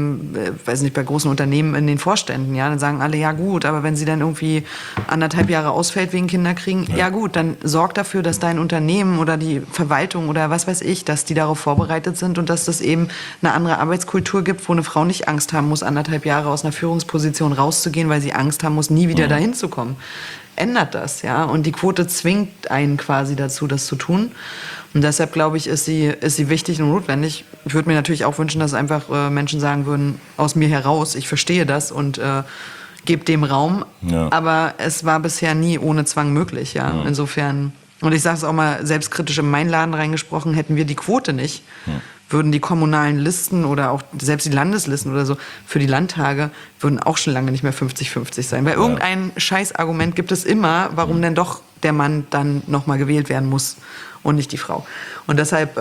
weiß nicht, bei großen Unternehmen in den Vorständen, dann sagen alle, ja gut, aber wenn sie dann irgendwie 1,5 Jahre ausfällt wegen Kinderkriegen, ja gut, dann sorg dafür, dass dein Unternehmen oder die Verwaltung oder was weiß ich, dass die darauf vorbereitet sind und dass das eben eine andere Arbeitskultur gibt, wo eine Frau nicht Angst haben muss, 1,5 Jahre aus einer Führungsposition rauszugehen, weil sie Angst haben muss, nie wieder dahin zu kommen. Ändert das, und die Quote zwingt einen quasi dazu, das zu tun. Und deshalb, glaube ich, ist sie wichtig und notwendig. Ich würde mir natürlich auch wünschen, dass einfach Menschen sagen würden, aus mir heraus, ich verstehe das und gebe dem Raum. Ja. Aber es war bisher nie ohne Zwang möglich, Insofern, und ich sage es auch mal selbstkritisch in meinen Laden reingesprochen, hätten wir die Quote nicht, würden die kommunalen Listen oder auch selbst die Landeslisten oder so für die Landtage würden auch schon lange nicht mehr 50-50 sein. Weil irgendein Scheißargument gibt es immer, warum denn doch der Mann dann nochmal gewählt werden muss und nicht die Frau. Und deshalb,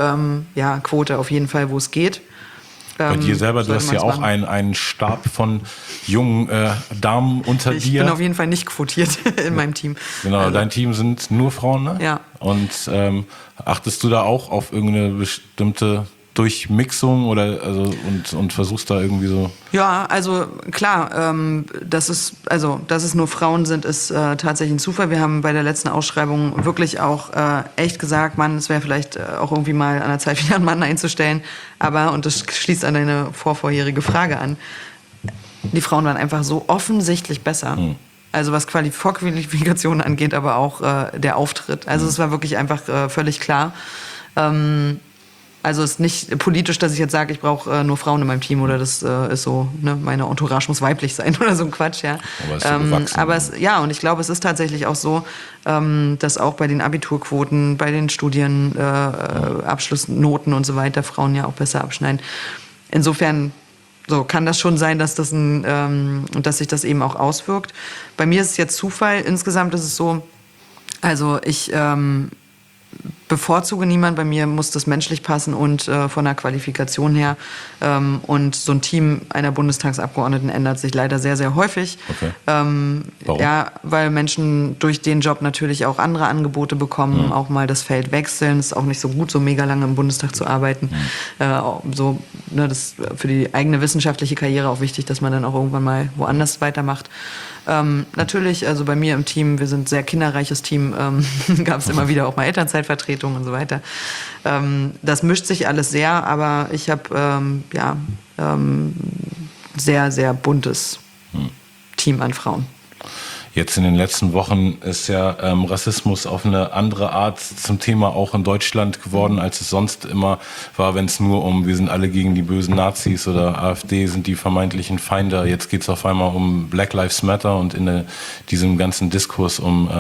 Quote auf jeden Fall, wo es geht. Bei dir selber, du hast ja auch einen Stab von jungen Damen unter dir. Ich bin auf jeden Fall nicht quotiert in meinem Team. Genau, also. Dein Team sind nur Frauen, ne? Ja. Und achtest du da auch auf irgendeine bestimmte Durchmixung oder und versuchst da irgendwie so? Ja, also klar, dass es nur Frauen sind, ist tatsächlich ein Zufall. Wir haben bei der letzten Ausschreibung wirklich auch echt gesagt, Mann, es wäre vielleicht auch irgendwie mal an der Zeit, wieder einen Mann einzustellen. Aber, und das schließt an deine vorherige Frage an, die Frauen waren einfach so offensichtlich besser. Also was Vorqualifikationen angeht, aber auch der Auftritt. Also es war wirklich einfach völlig klar. Also es ist nicht politisch, dass ich jetzt sage, ich brauche nur Frauen in meinem Team oder das ist so, ne, meine Entourage muss weiblich sein oder so ein Quatsch, ja. Aber es ist so gewachsen. Und ich glaube, es ist tatsächlich auch so, dass auch bei den Abiturquoten, bei den Studienabschlussnoten und so weiter Frauen ja auch besser abschneiden. Insofern so kann das schon sein, dass dass sich das eben auch auswirkt. Bei mir ist es jetzt Zufall. Insgesamt ist es so, also ich bevorzuge niemand, bei mir muss das menschlich passen und von der Qualifikation her. Und so ein Team einer Bundestagsabgeordneten ändert sich leider sehr, sehr häufig. Okay. Warum? Ja, weil Menschen durch den Job natürlich auch andere Angebote bekommen, auch mal das Feld wechseln. Es ist auch nicht so gut, so mega lange im Bundestag zu arbeiten. Das ist für die eigene wissenschaftliche Karriere auch wichtig, dass man dann auch irgendwann mal woanders weitermacht. Natürlich, also bei mir im Team, wir sind ein sehr kinderreiches Team, gab es immer wieder auch mal Elternzeitvertretungen und so weiter. Das mischt sich alles sehr, aber ich habe sehr, sehr buntes Team an Frauen. Jetzt in den letzten Wochen ist ja Rassismus auf eine andere Art zum Thema auch in Deutschland geworden, als es sonst immer war, wenn es nur um, wir sind alle gegen die bösen Nazis oder AfD sind die vermeintlichen Feinde. Jetzt geht es auf einmal um Black Lives Matter und in diesem ganzen Diskurs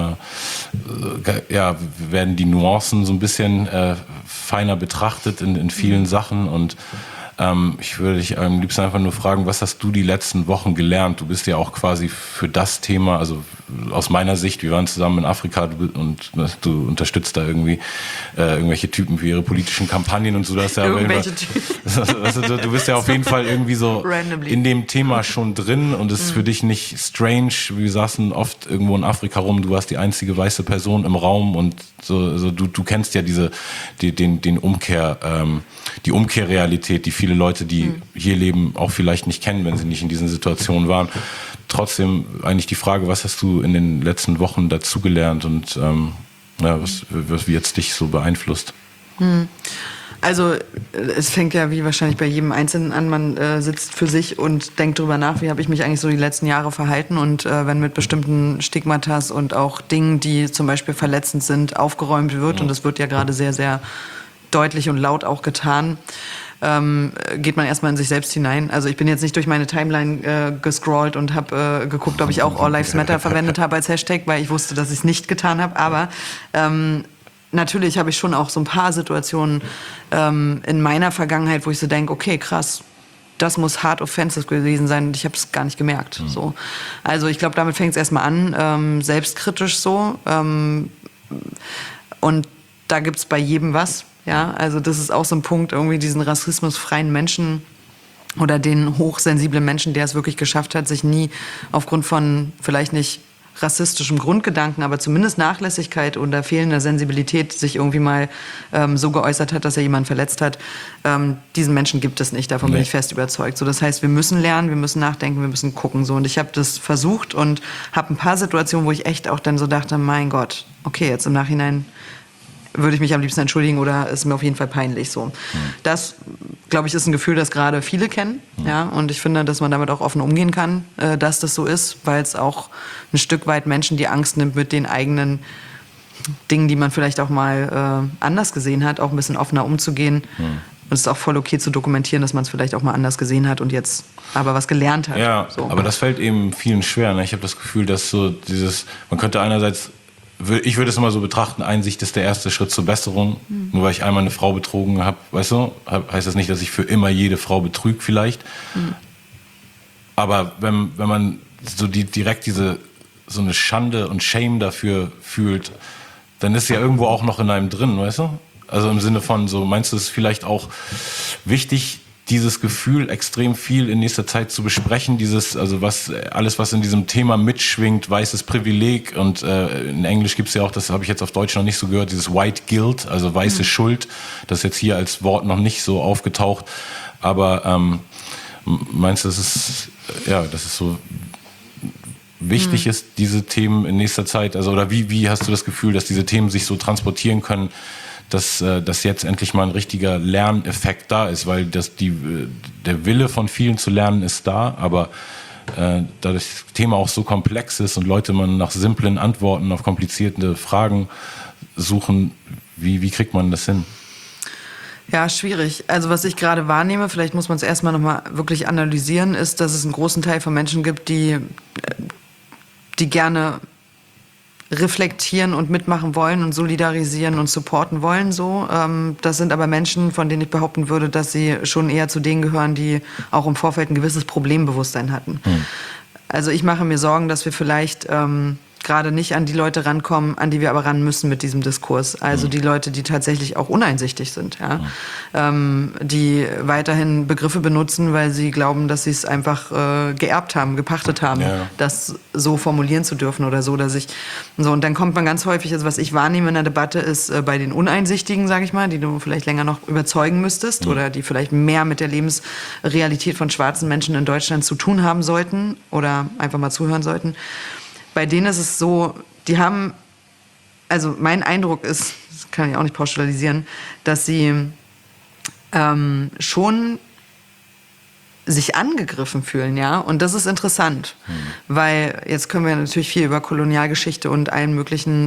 werden die Nuancen so ein bisschen feiner betrachtet in vielen Sachen und ich würde dich am liebsten einfach nur fragen, was hast du die letzten Wochen gelernt? Du bist ja auch quasi für das Thema, also aus meiner Sicht, wir waren zusammen in Afrika und du unterstützt da irgendwie irgendwelche Typen für ihre politischen Kampagnen und so. Das ja irgendwelche Typen. Du bist ja auf jeden Fall irgendwie so randomly in dem Thema schon drin und es ist für dich nicht strange. Wir saßen oft irgendwo in Afrika rum, du warst die einzige weiße Person im Raum und so, also du kennst ja die Umkehrrealität, die viele Leute, die hier leben, auch vielleicht nicht kennen, wenn sie nicht in diesen Situationen waren. Trotzdem eigentlich die Frage, was hast du in den letzten Wochen dazugelernt und wie jetzt dich so beeinflusst? Also es fängt ja wie wahrscheinlich bei jedem Einzelnen an, man sitzt für sich und denkt drüber nach, wie habe ich mich eigentlich so die letzten Jahre verhalten und wenn mit bestimmten Stigmatas und auch Dingen, die zum Beispiel verletzend sind, aufgeräumt wird und das wird ja gerade sehr, sehr deutlich und laut auch getan, geht man erstmal in sich selbst hinein. Also ich bin jetzt nicht durch meine Timeline gescrollt und habe geguckt, ob ich auch All Lives Matter verwendet habe als Hashtag, weil ich wusste, dass ich es nicht getan habe. Aber natürlich habe ich schon auch so ein paar Situationen in meiner Vergangenheit, wo ich so denke, okay, krass, das muss hard offensive gewesen sein und ich habe es gar nicht gemerkt. So. Also ich glaube, damit fängt es erstmal an, selbstkritisch so. Und da gibt es bei jedem was. Ja, also das ist auch so ein Punkt, irgendwie diesen rassismusfreien Menschen oder den hochsensiblen Menschen, der es wirklich geschafft hat, sich nie aufgrund von vielleicht nicht rassistischem Grundgedanken, aber zumindest Nachlässigkeit oder fehlender Sensibilität sich irgendwie mal so geäußert hat, dass er jemanden verletzt hat. Diesen Menschen gibt es nicht, davon bin ich fest überzeugt. So, das heißt, wir müssen lernen, wir müssen nachdenken, wir müssen gucken. So. Und ich habe das versucht und habe ein paar Situationen, wo ich echt auch dann so dachte, mein Gott, okay, jetzt im Nachhinein würde ich mich am liebsten entschuldigen oder ist mir auf jeden Fall peinlich so. Das, glaube ich, ist ein Gefühl, das gerade viele kennen. Ja, und ich finde, dass man damit auch offen umgehen kann, dass das so ist, weil es auch ein Stück weit Menschen die Angst nimmt, mit den eigenen Dingen, die man vielleicht auch mal anders gesehen hat, auch ein bisschen offener umzugehen. Und es ist auch voll okay zu dokumentieren, dass man es vielleicht auch mal anders gesehen hat und jetzt aber was gelernt hat. Ja, so. Aber das fällt eben vielen schwer. Ne? Ich habe das Gefühl, dass so man könnte einerseits, ich würde es immer so betrachten, Einsicht ist der erste Schritt zur Besserung. Nur weil ich einmal eine Frau betrogen habe, weißt du, heißt das nicht, dass ich für immer jede Frau betrüge vielleicht. Aber wenn man so direkt so eine Schande und Shame dafür fühlt, dann ist ja irgendwo auch noch in einem drin, weißt du? Also im Sinne von so, meinst du, es ist vielleicht auch wichtig, dieses Gefühl extrem viel in nächster Zeit zu besprechen, alles, was in diesem Thema mitschwingt, weißes Privileg und in Englisch gibt es ja auch, das habe ich jetzt auf Deutsch noch nicht so gehört, dieses White Guilt, also weiße Schuld, das ist jetzt hier als Wort noch nicht so aufgetaucht, aber meinst du, dass es so wichtig ist, diese Themen in nächster Zeit, also oder wie hast du das Gefühl, dass diese Themen sich so transportieren können, dass jetzt endlich mal ein richtiger Lerneffekt da ist, weil der Wille von vielen zu lernen ist da, aber da das Thema auch so komplex ist und Leute man nach simplen Antworten auf komplizierte Fragen suchen, wie kriegt man das hin? Ja, schwierig. Also was ich gerade wahrnehme, vielleicht muss man es erstmal nochmal wirklich analysieren, ist, dass es einen großen Teil von Menschen gibt, die gerne reflektieren und mitmachen wollen und solidarisieren und supporten wollen. So. Das sind aber Menschen, von denen ich behaupten würde, dass sie schon eher zu denen gehören, die auch im Vorfeld ein gewisses Problembewusstsein hatten. Also ich mache mir Sorgen, dass wir vielleicht gerade nicht an die Leute rankommen, an die wir aber ran müssen mit diesem Diskurs. Also die Leute, die tatsächlich auch uneinsichtig sind, ja? Die weiterhin Begriffe benutzen, weil sie glauben, dass sie es einfach geerbt haben, gepachtet haben, das so formulieren zu dürfen oder so, dass ich so. Und dann kommt man ganz häufig, also was ich wahrnehme in der Debatte, ist bei den Uneinsichtigen, sage ich mal, die du vielleicht länger noch überzeugen müsstest oder die vielleicht mehr mit der Lebensrealität von schwarzen Menschen in Deutschland zu tun haben sollten oder einfach mal zuhören sollten. Bei denen ist es so, die haben, also mein Eindruck ist, das kann ich auch nicht pauschalisieren, dass sie schon sich angegriffen fühlen, ja, und das ist interessant, weil jetzt können wir natürlich viel über Kolonialgeschichte und allen möglichen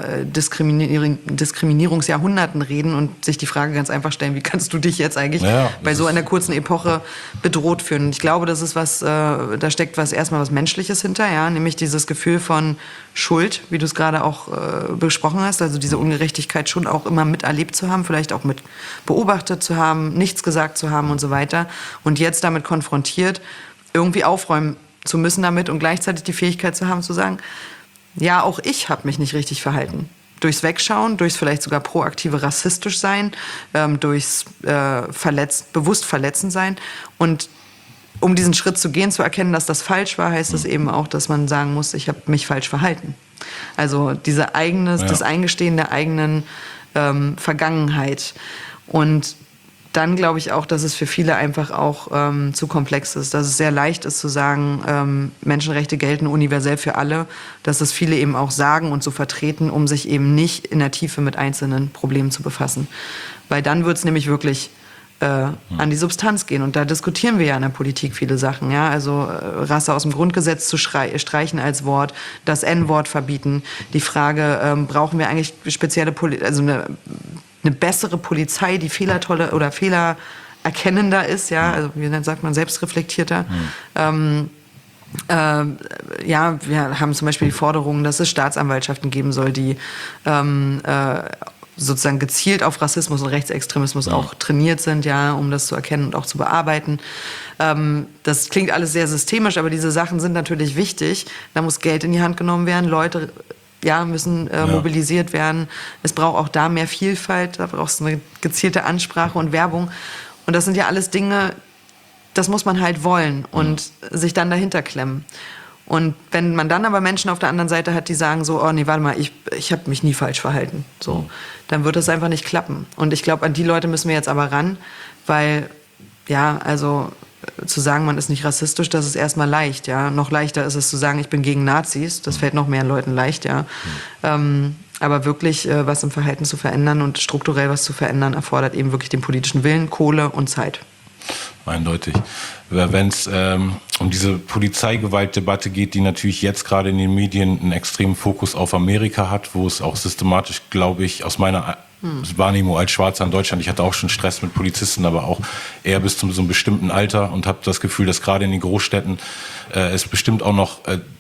Diskriminierungsjahrhunderten reden und sich die Frage ganz einfach stellen, wie kannst du dich jetzt eigentlich bei so einer kurzen Epoche bedroht fühlen? Und ich glaube, das ist was, da steckt erstmal was Menschliches hinter, ja, nämlich dieses Gefühl von Schuld, wie du es gerade auch besprochen hast, also diese Ungerechtigkeit schon auch immer miterlebt zu haben, vielleicht auch mit beobachtet zu haben, nichts gesagt zu haben und so weiter und jetzt damit konfrontiert, irgendwie aufräumen zu müssen damit und gleichzeitig die Fähigkeit zu haben, zu sagen, ja, auch ich habe mich nicht richtig verhalten. Durchs Wegschauen, durchs vielleicht sogar proaktive rassistisch sein, durchs bewusst verletzen sein. Und um diesen Schritt zu gehen, zu erkennen, dass das falsch war, heißt es eben auch, dass man sagen muss, ich habe mich falsch verhalten. Also das Eingestehen der eigenen Vergangenheit. Und dann glaube ich auch, dass es für viele einfach auch zu komplex ist, dass es sehr leicht ist zu sagen, Menschenrechte gelten universell für alle, dass es viele eben auch sagen und so vertreten, um sich eben nicht in der Tiefe mit einzelnen Problemen zu befassen. Weil dann wird es nämlich wirklich an die Substanz gehen. Und da diskutieren wir ja in der Politik viele Sachen. Ja? Also Rasse aus dem Grundgesetz zu streichen als Wort, das N-Wort verbieten. Die Frage, brauchen wir eigentlich spezielle eine bessere Polizei, die fehlertolle oder fehlererkennender ist, ja, also wie sagt man, selbstreflektierter. Ja, wir haben zum Beispiel die Forderung, dass es Staatsanwaltschaften geben soll, die sozusagen gezielt auf Rassismus und Rechtsextremismus auch trainiert sind, ja, um das zu erkennen und auch zu bearbeiten. Das klingt alles sehr systemisch, aber diese Sachen sind natürlich wichtig. Da muss Geld in die Hand genommen werden, Leute müssen mobilisiert werden. Es braucht auch da mehr Vielfalt, da braucht es eine gezielte Ansprache und Werbung. Und das sind ja alles Dinge, das muss man halt wollen und sich dann dahinter klemmen. Und wenn man dann aber Menschen auf der anderen Seite hat, die sagen so, oh nee, warte mal, ich habe mich nie falsch verhalten, so, dann wird das einfach nicht klappen. Und ich glaube, an die Leute müssen wir jetzt aber ran, weil, ja, also zu sagen, man ist nicht rassistisch, das ist erstmal leicht, ja. Noch leichter ist es zu sagen, ich bin gegen Nazis, das fällt noch mehr Leuten leicht, ja. Aber wirklich was im Verhalten zu verändern und strukturell was zu verändern, erfordert eben wirklich den politischen Willen, Kohle und Zeit. Eindeutig. Wenn es um diese Polizeigewaltdebatte geht, die natürlich jetzt gerade in den Medien einen extremen Fokus auf Amerika hat, wo es auch systematisch, glaube ich, aus meiner Wahrnehmung als Schwarzer in Deutschland, ich hatte auch schon Stress mit Polizisten, aber auch eher bis zu so einem bestimmten Alter und habe das Gefühl, dass gerade in den Großstädten es bestimmt auch noch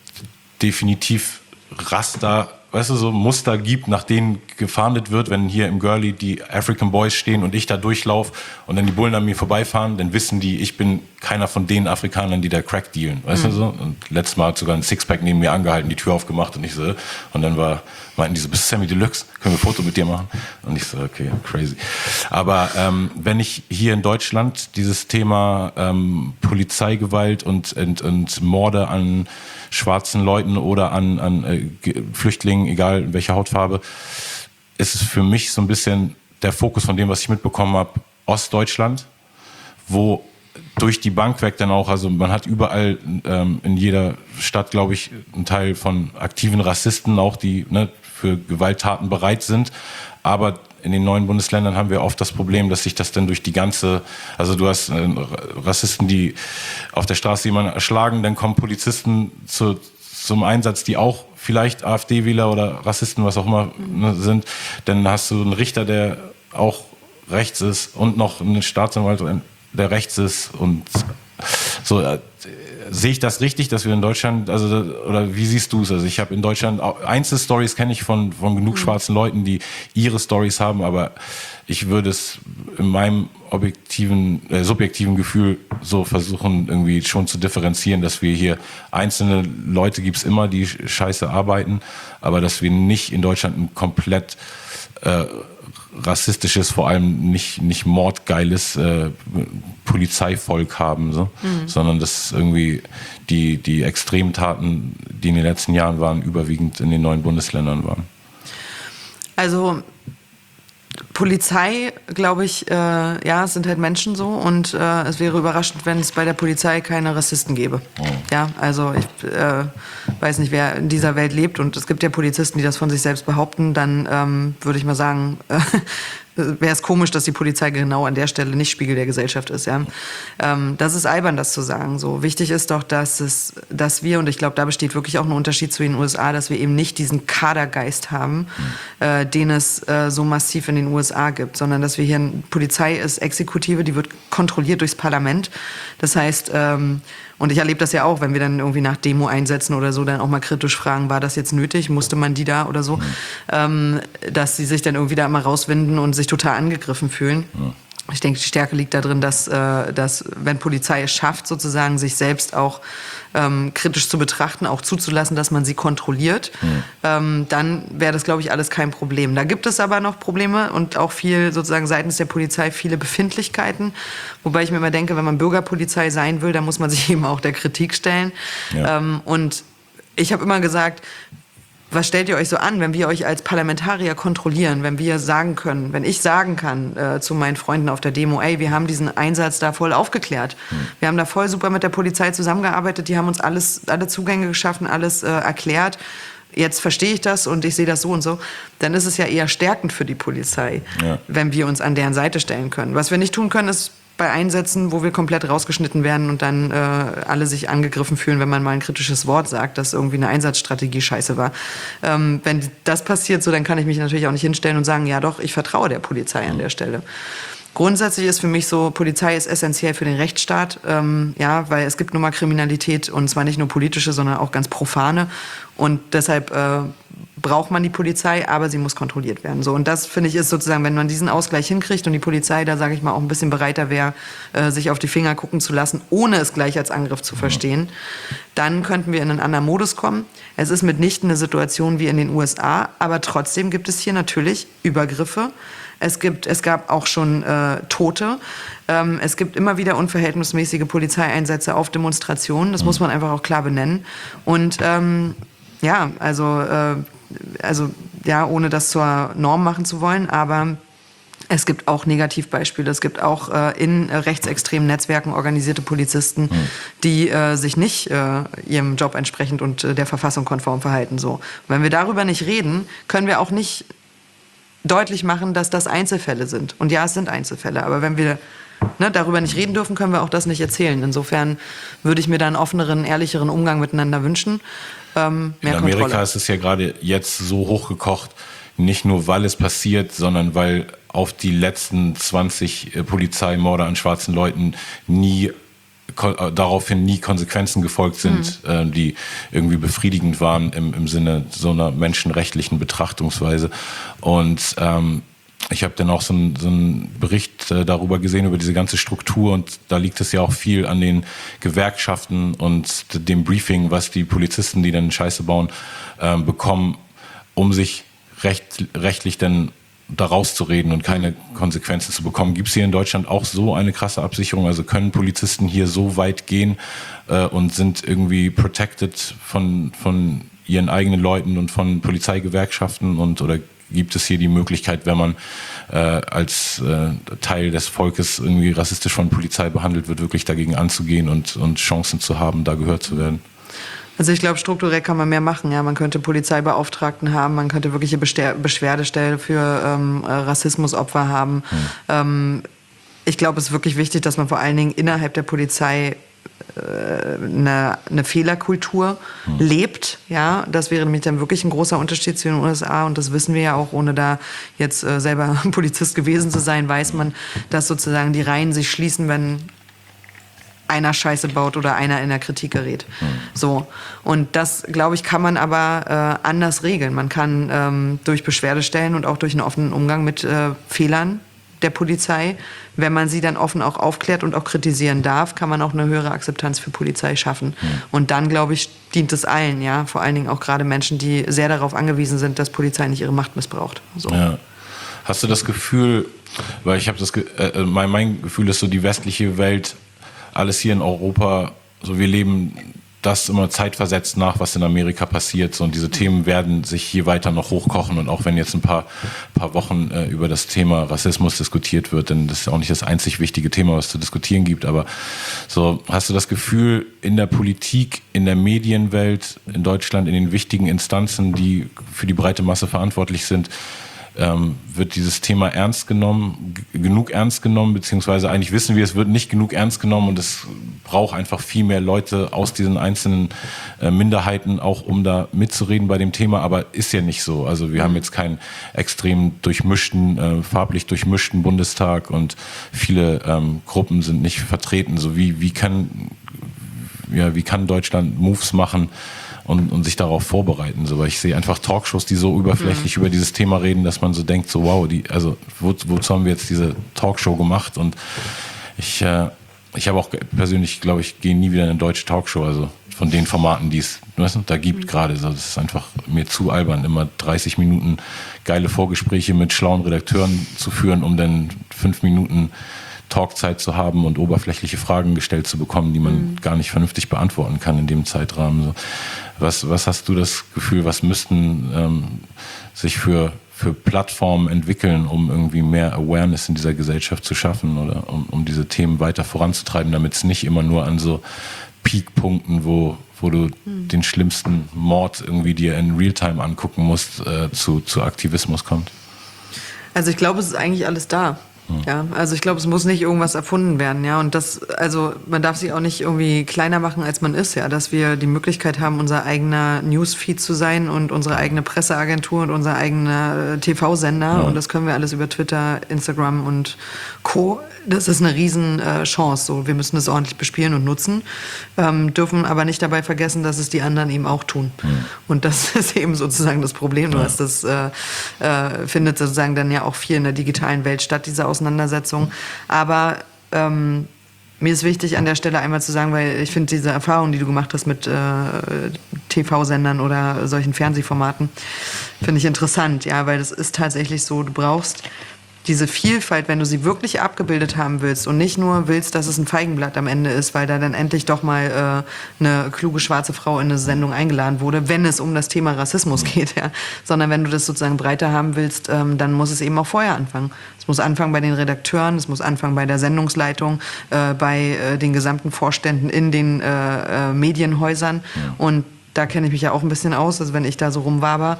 definitiv Raster, weißt du, so Muster gibt, nach denen gefahndet wird, wenn hier im Girlie die African Boys stehen und ich da durchlaufe und dann die Bullen an mir vorbeifahren, dann wissen die, ich bin keiner von den Afrikanern, die da Crack dealen, weißt du so? Und letztes Mal hat sogar ein Sixpack neben mir angehalten, die Tür aufgemacht und ich so, und dann meinten die so, bist du Sammy Deluxe? Können wir ein Foto mit dir machen? Und ich so, okay, crazy. Aber wenn ich hier in Deutschland dieses Thema Polizeigewalt und Morde an schwarzen Leuten oder an Flüchtlingen, egal welche Hautfarbe, ist es für mich so ein bisschen der Fokus von dem, was ich mitbekommen habe, Ostdeutschland, wo durch die Bank weg dann auch, also man hat überall in jeder Stadt, glaube ich, einen Teil von aktiven Rassisten auch, die für Gewalttaten bereit sind, aber in den neuen Bundesländern haben wir oft das Problem, dass sich das dann durch die ganze, also du hast Rassisten, die auf der Straße jemanden erschlagen, dann kommen Polizisten zum Einsatz, die auch vielleicht AfD-Wähler oder Rassisten, was auch immer sind. Dann hast du einen Richter, der auch rechts ist und noch ein Staatsanwalt, der rechts ist und so. Sehe ich das richtig, dass wir in Deutschland, also, oder wie siehst du es? Also ich habe in Deutschland, Einzelstories kenne ich von genug schwarzen Leuten, die ihre Stories haben, aber ich würde es in meinem subjektiven Gefühl so versuchen, irgendwie schon zu differenzieren, dass wir hier einzelne Leute gibt's immer, die scheiße arbeiten, aber dass wir nicht in Deutschland ein komplett rassistisches, vor allem nicht mordgeiles Polizeivolk haben, so, sondern dass irgendwie die Extremtaten, die in den letzten Jahren waren, überwiegend in den neuen Bundesländern waren. Also Polizei, glaube ich, ja, es sind halt Menschen so und es wäre überraschend, wenn es bei der Polizei keine Rassisten gäbe. Oh. Ja, also ich weiß nicht, wer in dieser Welt lebt und es gibt ja Polizisten, die das von sich selbst behaupten, dann würde ich mal sagen, wäre es komisch, dass die Polizei genau an der Stelle nicht Spiegel der Gesellschaft ist. Ja? Das ist albern, das zu sagen. So wichtig ist doch, dass wir, und ich glaube, da besteht wirklich auch ein Unterschied zu den USA, dass wir eben nicht diesen Kadergeist haben, den es so massiv in den USA gibt, sondern dass wir hier, Polizei ist Exekutive, die wird kontrolliert durchs Parlament. Das heißt, und ich erlebe das ja auch, wenn wir dann irgendwie nach Demo einsetzen oder so, dann auch mal kritisch fragen, war das jetzt nötig, musste man die da oder so, dass sie sich dann irgendwie da immer rauswinden und sich total angegriffen fühlen. Ja. Ich denke, die Stärke liegt darin, dass wenn Polizei es schafft, sozusagen sich selbst auch kritisch zu betrachten, auch zuzulassen, dass man sie kontrolliert, dann wäre das, glaube ich, alles kein Problem. Da gibt es aber noch Probleme und auch viel sozusagen seitens der Polizei viele Befindlichkeiten, wobei ich mir immer denke, wenn man Bürgerpolizei sein will, dann muss man sich eben auch der Kritik stellen. Ja. Und ich habe immer gesagt, was stellt ihr euch so an, wenn wir euch als Parlamentarier kontrollieren, wenn wir sagen können, wenn ich sagen kann zu meinen Freunden auf der Demo, ey, wir haben diesen Einsatz da voll aufgeklärt. Wir haben da voll super mit der Polizei zusammengearbeitet, die haben uns alle Zugänge geschaffen, alles erklärt. Jetzt verstehe ich das und ich sehe das so und so. Dann ist es ja eher stärkend für die Polizei, wenn wir uns an deren Seite stellen können. Was wir nicht tun können, ist bei Einsätzen, wo wir komplett rausgeschnitten werden und dann alle sich angegriffen fühlen, wenn man mal ein kritisches Wort sagt, dass irgendwie eine Einsatzstrategie scheiße war. Wenn das passiert, so, dann kann ich mich natürlich auch nicht hinstellen und sagen, ja doch, ich vertraue der Polizei an der Stelle. Grundsätzlich ist für mich so, Polizei ist essentiell für den Rechtsstaat, ja, weil es gibt nun mal Kriminalität und zwar nicht nur politische, sondern auch ganz profane und deshalb braucht man die Polizei, aber sie muss kontrolliert werden. So, und das, finde ich, ist sozusagen, wenn man diesen Ausgleich hinkriegt und die Polizei da, sage ich mal, auch ein bisschen bereiter wäre, sich auf die Finger gucken zu lassen, ohne es gleich als Angriff zu verstehen, dann könnten wir in einen anderen Modus kommen. Es ist mitnichten eine Situation wie in den USA, aber trotzdem gibt es hier natürlich Übergriffe. Es gab auch schon Tote. Es gibt immer wieder unverhältnismäßige Polizeieinsätze auf Demonstrationen. Das muss man einfach auch klar benennen. Und ja, also ja, ohne das zur Norm machen zu wollen, aber es gibt auch Negativbeispiele. Es gibt auch in rechtsextremen Netzwerken organisierte Polizisten, die sich nicht ihrem Job entsprechend und der Verfassung konform verhalten. So. Und wenn wir darüber nicht reden, können wir auch nicht deutlich machen, dass das Einzelfälle sind. Und ja, es sind Einzelfälle, aber wenn wir darüber nicht reden dürfen, können wir auch das nicht erzählen. Insofern würde ich mir da einen offeneren, ehrlicheren Umgang miteinander wünschen. Mehr in Amerika Kontrolle. Ist es ja gerade jetzt so hochgekocht, nicht nur weil es passiert, sondern weil auf die letzten 20 Polizeimorde an schwarzen Leuten daraufhin nie Konsequenzen gefolgt sind, die irgendwie befriedigend waren im Sinne so einer menschenrechtlichen Betrachtungsweise. Und ich habe dann auch so einen Bericht darüber gesehen, über diese ganze Struktur, und da liegt es ja auch viel an den Gewerkschaften und dem Briefing, was die Polizisten, die dann Scheiße bauen, bekommen, um sich rechtlich dann da rauszureden und keine Konsequenzen zu bekommen. Gibt es hier in Deutschland auch so eine krasse Absicherung? Also können Polizisten hier so weit gehen und sind irgendwie protected von ihren eigenen Leuten und von Polizeigewerkschaften, oder gibt es hier die Möglichkeit, wenn man als Teil des Volkes irgendwie rassistisch von Polizei behandelt wird, wirklich dagegen anzugehen und Chancen zu haben, da gehört zu werden? Also ich glaube, strukturell kann man mehr machen. Ja, man könnte Polizeibeauftragten haben, man könnte wirkliche Beschwerdestelle für Rassismusopfer haben. Ich glaube, es ist wirklich wichtig, dass man vor allen Dingen innerhalb der Polizei eine Fehlerkultur lebt. Ja, das wäre nämlich dann wirklich ein großer Unterschied zu den USA und das wissen wir ja auch, ohne da jetzt selber Polizist gewesen zu sein, weiß man, dass sozusagen die Reihen sich schließen, wenn einer Scheiße baut oder einer in der Kritik gerät. So. Und das, glaube ich, kann man aber anders regeln. Man kann durch Beschwerdestellen und auch durch einen offenen Umgang mit Fehlern der Polizei, wenn man sie dann offen auch aufklärt und auch kritisieren darf, kann man auch eine höhere Akzeptanz für Polizei schaffen. Und dann, glaube ich, dient es allen, ja, vor allen Dingen auch gerade Menschen, die sehr darauf angewiesen sind, dass Polizei nicht ihre Macht missbraucht. So. Ja. Hast du das Gefühl, weil ich habe mein Gefühl ist so, die westliche Welt, alles hier in Europa, so wir leben das immer zeitversetzt nach, was in Amerika passiert. So, und diese Themen werden sich hier weiter noch hochkochen. Und auch wenn jetzt ein paar Wochen über das Thema Rassismus diskutiert wird, denn das ist auch nicht das einzig wichtige Thema, was zu diskutieren gibt. Aber so, hast du das Gefühl, in der Politik, in der Medienwelt, in Deutschland, in den wichtigen Instanzen, die für die breite Masse verantwortlich sind, wird dieses Thema genug ernst genommen, beziehungsweise eigentlich wissen wir, es wird nicht genug ernst genommen und es braucht einfach viel mehr Leute aus diesen einzelnen Minderheiten, auch um da mitzureden bei dem Thema, aber ist ja nicht so. Also wir haben jetzt keinen extrem farblich durchmischten Bundestag und viele Gruppen sind nicht vertreten. So wie kann Deutschland Moves machen und sich darauf vorbereiten. So, weil ich sehe einfach Talkshows, die so überflächlich über dieses Thema reden, dass man so denkt, so wow, wozu haben wir jetzt diese Talkshow gemacht? Und ich habe auch persönlich, glaube ich, gehe nie wieder in eine deutsche Talkshow, also von den Formaten, die es da gibt gerade. So, das ist einfach mir zu albern, immer 30 Minuten geile Vorgespräche mit schlauen Redakteuren zu führen, um dann 5 Minuten Talkzeit zu haben und oberflächliche Fragen gestellt zu bekommen, die man gar nicht vernünftig beantworten kann in dem Zeitrahmen. So. Was hast du das Gefühl, was müssten sich für Plattformen entwickeln, um irgendwie mehr Awareness in dieser Gesellschaft zu schaffen oder um diese Themen weiter voranzutreiben, damit es nicht immer nur an so Peakpunkten, wo du den schlimmsten Mord irgendwie dir in Realtime angucken musst, zu Aktivismus kommt? Also ich glaube, es ist eigentlich alles da. Ja, also ich glaube, es muss nicht irgendwas erfunden werden, ja, und man darf sich auch nicht irgendwie kleiner machen, als man ist, ja, dass wir die Möglichkeit haben, unser eigener Newsfeed zu sein und unsere eigene Presseagentur und unser eigener TV-Sender und das können wir alles über Twitter, Instagram und Co. Das ist eine riesen Chance, so, wir müssen das ordentlich bespielen und nutzen, dürfen aber nicht dabei vergessen, dass es die anderen eben auch tun und das ist eben sozusagen das Problem, das findet sozusagen dann ja auch viel in der digitalen Welt statt, diese Auseinandersetzung. Aber mir ist wichtig, an der Stelle einmal zu sagen, weil ich finde diese Erfahrung, die du gemacht hast mit TV-Sendern oder solchen Fernsehformaten, finde ich interessant, ja, weil das ist tatsächlich so, du brauchst diese Vielfalt, wenn du sie wirklich abgebildet haben willst und nicht nur willst, dass es ein Feigenblatt am Ende ist, weil da dann endlich doch mal eine kluge schwarze Frau in eine Sendung eingeladen wurde, wenn es um das Thema Rassismus geht, ja, sondern wenn du das sozusagen breiter haben willst, dann muss es eben auch vorher anfangen. Es muss anfangen bei den Redakteuren, es muss anfangen bei der Sendungsleitung, bei den gesamten Vorständen in den Medienhäusern und da kenne ich mich ja auch ein bisschen aus, also wenn ich da so rumwaber,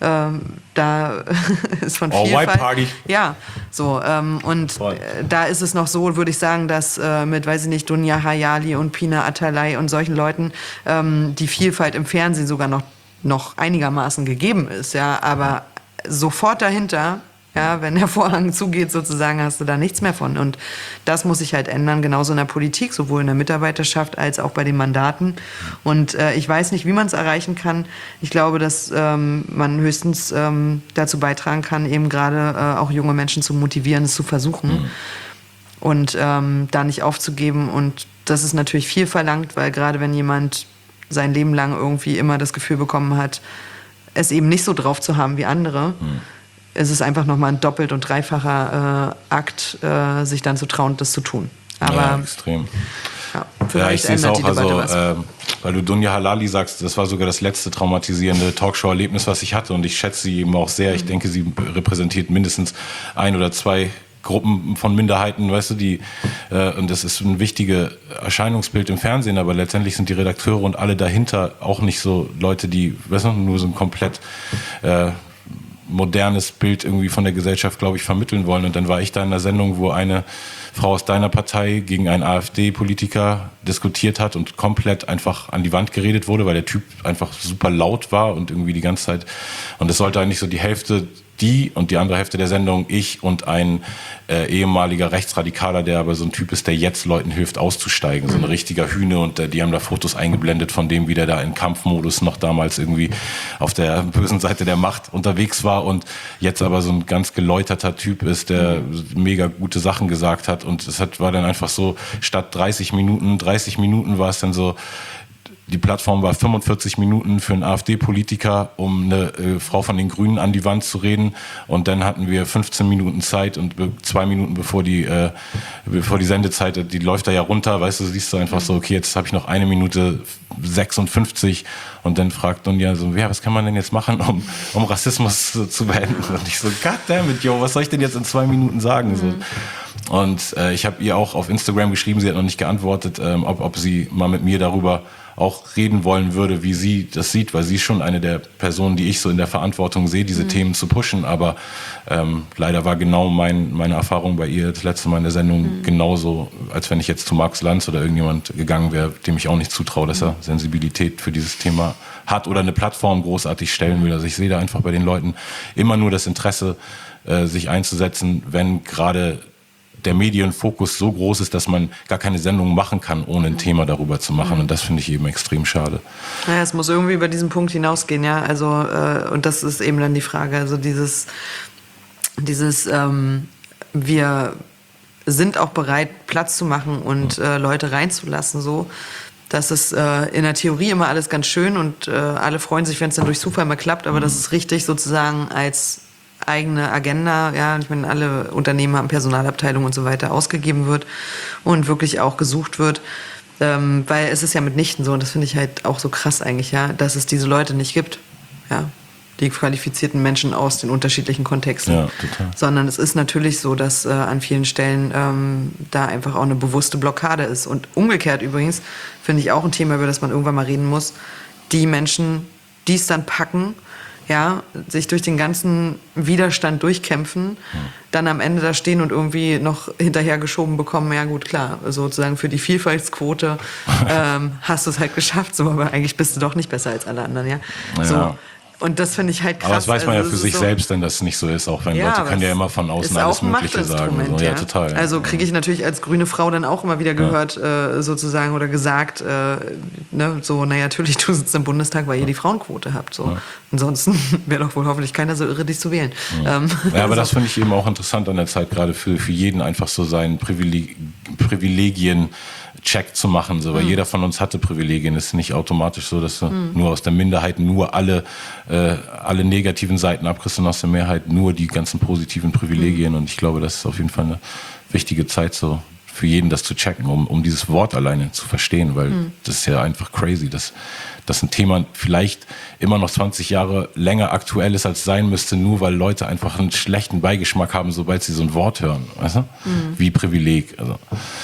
da ist von Vielfalt. Party. Ja, so. Da ist es noch so, würde ich sagen, dass mit, weiß ich nicht, Dunja Hayali und Pina Atalay und solchen Leuten die Vielfalt im Fernsehen sogar noch einigermaßen gegeben ist, ja, aber sofort dahinter, ja, wenn der Vorhang zugeht, sozusagen, hast du da nichts mehr von. Und das muss sich halt ändern, genauso in der Politik, sowohl in der Mitarbeiterschaft als auch bei den Mandaten. Und ich weiß nicht, wie man es erreichen kann. Ich glaube, dass man höchstens dazu beitragen kann, eben gerade auch junge Menschen zu motivieren, es zu versuchen und da nicht aufzugeben. Und das ist natürlich viel verlangt, weil gerade wenn jemand sein Leben lang irgendwie immer das Gefühl bekommen hat, es eben nicht so drauf zu haben wie andere, es ist einfach nochmal ein doppelt und dreifacher Akt, sich dann zu trauen, das zu tun. Aber ja, extrem. Ja, vielleicht ich sehe es auch, was. Weil du Dunja Hayali sagst, das war sogar das letzte traumatisierende Talkshow-Erlebnis, was ich hatte und ich schätze sie eben auch sehr. Ich denke, sie repräsentiert mindestens 1 oder 2 Gruppen von Minderheiten, weißt du, und das ist ein wichtiges Erscheinungsbild im Fernsehen, aber letztendlich sind die Redakteure und alle dahinter auch nicht so Leute, die, weißt du, nur so ein komplett modernes Bild irgendwie von der Gesellschaft, glaube ich, vermitteln wollen. Und dann war ich da in einer Sendung, wo eine Frau aus deiner Partei gegen einen AfD-Politiker diskutiert hat und komplett einfach an die Wand geredet wurde, weil der Typ einfach super laut war und irgendwie die ganze Zeit, und es sollte eigentlich so die Hälfte die und die andere Hälfte der Sendung, ich und ein ehemaliger Rechtsradikaler, der aber so ein Typ ist, der jetzt Leuten hilft auszusteigen, so ein richtiger Hühne, und die haben da Fotos eingeblendet von dem, wie der da in Kampfmodus noch damals irgendwie auf der bösen Seite der Macht unterwegs war und jetzt aber so ein ganz geläuterter Typ ist, der mega gute Sachen gesagt hat, und es war dann einfach so, statt 30 Minuten war es dann so, die Plattform war 45 Minuten für einen AfD-Politiker, um eine Frau von den Grünen an die Wand zu reden. Und dann hatten wir 15 Minuten Zeit und 2 Minuten bevor die Sendezeit, die läuft da ja runter, weißt du, siehst du einfach so, okay, jetzt habe ich noch 1 Minute 56 und dann fragt Dunja so, ja, was kann man denn jetzt machen, um Rassismus zu beenden? Und ich so, goddammit, yo, was soll ich denn jetzt in 2 Minuten sagen? So. Und ich habe ihr auch auf Instagram geschrieben, sie hat noch nicht geantwortet, ob sie mal mit mir darüber auch reden wollen würde, wie sie das sieht, weil sie ist schon eine der Personen, die ich so in der Verantwortung sehe, diese Themen zu pushen, aber leider war genau meine Erfahrung bei ihr das letzte Mal in der Sendung genauso, als wenn ich jetzt zu Markus Lanz oder irgendjemand gegangen wäre, dem ich auch nicht zutraue, dass er Sensibilität für dieses Thema hat oder eine Plattform großartig stellen will. Also ich sehe da einfach bei den Leuten immer nur das Interesse, sich einzusetzen, wenn gerade der Medienfokus so groß ist, dass man gar keine Sendung machen kann, ohne ein Thema darüber zu machen. Und das finde ich eben extrem schade. Naja, es muss irgendwie über diesen Punkt hinausgehen, ja. Also, und das ist eben dann die Frage. Also dieses wir sind auch bereit, Platz zu machen und Leute reinzulassen, so. Das ist in der Theorie immer alles ganz schön und alle freuen sich, wenn es dann durch Zufall mal klappt, aber das ist richtig sozusagen als eigene Agenda, ja, ich meine, alle Unternehmen haben Personalabteilungen und so weiter, ausgegeben wird und wirklich auch gesucht wird, weil es ist ja mitnichten so, und das finde ich halt auch so krass eigentlich, ja, dass es diese Leute nicht gibt, ja, die qualifizierten Menschen aus den unterschiedlichen Kontexten, ja, total. Sondern es ist natürlich so, dass an vielen Stellen da einfach auch eine bewusste Blockade ist, und umgekehrt übrigens, finde ich auch ein Thema, über das man irgendwann mal reden muss, die Menschen, die es dann packen, ja, sich durch den ganzen Widerstand durchkämpfen, dann am Ende da stehen und irgendwie noch hinterhergeschoben bekommen, ja gut, klar, sozusagen für die Vielfaltsquote hast du es halt geschafft, so, aber eigentlich bist du doch nicht besser als alle anderen, ja. Ja. So. Und das finde ich halt krass. Aber das weiß man ja für sich selbst, denn das nicht so ist, auch wenn Leute können ja immer von außen alles Mögliche sagen. So. Ja, total. Also kriege ich natürlich als grüne Frau dann auch immer wieder gehört, sozusagen, oder gesagt, ne, so, naja, natürlich, du sitzt im Bundestag, weil ihr die Frauenquote habt. So. Ja. Ansonsten wäre doch wohl hoffentlich keiner so irre, dich zu wählen. Ja, aber das finde ich eben auch interessant an der Zeit, gerade für jeden einfach so seinen Privilegien Check zu machen, so, weil jeder von uns hatte Privilegien. Es ist nicht automatisch so, dass du nur aus der Minderheit nur alle negativen Seiten abkriegst und aus der Mehrheit nur die ganzen positiven Privilegien. Und ich glaube, das ist auf jeden Fall eine wichtige Zeit, so für jeden das zu checken, um dieses Wort alleine zu verstehen, weil das ist ja einfach crazy, dass ein Thema vielleicht immer noch 20 Jahre länger aktuell ist, als sein müsste, nur weil Leute einfach einen schlechten Beigeschmack haben, sobald sie so ein Wort hören, weißt du? Wie Privileg. Also.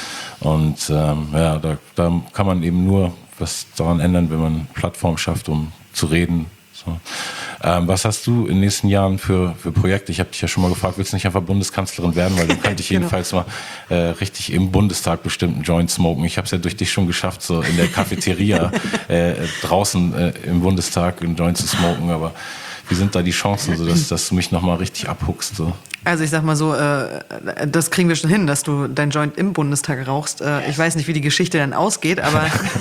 Und ja, da kann man eben nur was daran ändern, wenn man eine Plattform schafft, um zu reden. So. Was hast du in den nächsten Jahren für Projekte? Ich habe dich ja schon mal gefragt, willst du nicht einfach Bundeskanzlerin werden? Weil dann könnte ich jedenfalls mal richtig im Bundestag bestimmt einen Joint smoken. Ich habe es ja durch dich schon geschafft, so in der Cafeteria draußen im Bundestag einen Joint zu smoken. Aber wie sind da die Chancen, so dass du mich nochmal richtig abhuckst? So? Also ich sag mal so, das kriegen wir schon hin, dass du dein Joint im Bundestag rauchst. Ich weiß nicht, wie die Geschichte dann ausgeht, aber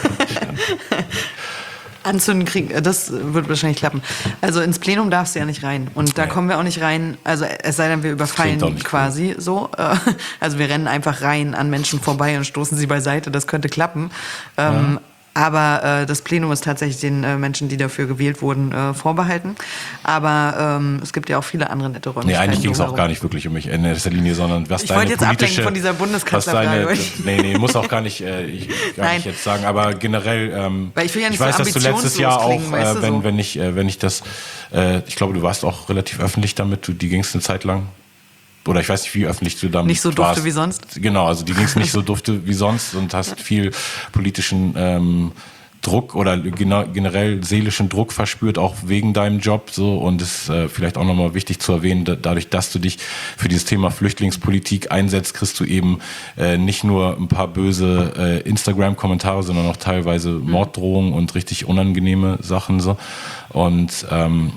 anzünden kriegen, das wird wahrscheinlich klappen. Also ins Plenum darfst du ja nicht rein. Und da kommen wir auch nicht rein, also es sei denn, wir überfallen quasi cool. So. Also wir rennen einfach rein an Menschen vorbei und stoßen sie beiseite, das könnte klappen. Aber das Plenum ist tatsächlich den Menschen, die dafür gewählt wurden, vorbehalten. Aber es gibt ja auch viele andere nette Räumlichkeiten. Nee, eigentlich ging es auch gar nicht wirklich um mich in erster Linie, sondern was deine politische... Ich wollte jetzt ablenken von dieser Bundeskanzlerfrage. Nee, muss auch gar nicht, nicht jetzt sagen. Aber generell, weil ich will ja nicht ich weiß, so dass du letztes Jahr klingen, auch, wenn ich das... ich glaube, du warst auch relativ öffentlich damit. Die ging es eine Zeit lang. Oder ich weiß nicht, wie öffentlich du damit warst. Nicht so dufte wie sonst? Genau, also die ging es nicht so dufte wie sonst und hast viel politischen Druck oder generell seelischen Druck verspürt, auch wegen deinem Job so, und es ist vielleicht auch nochmal wichtig zu erwähnen, dadurch, dass du dich für dieses Thema Flüchtlingspolitik einsetzt, kriegst du eben nicht nur ein paar böse Instagram-Kommentare, sondern auch teilweise Morddrohungen und richtig unangenehme Sachen so. Und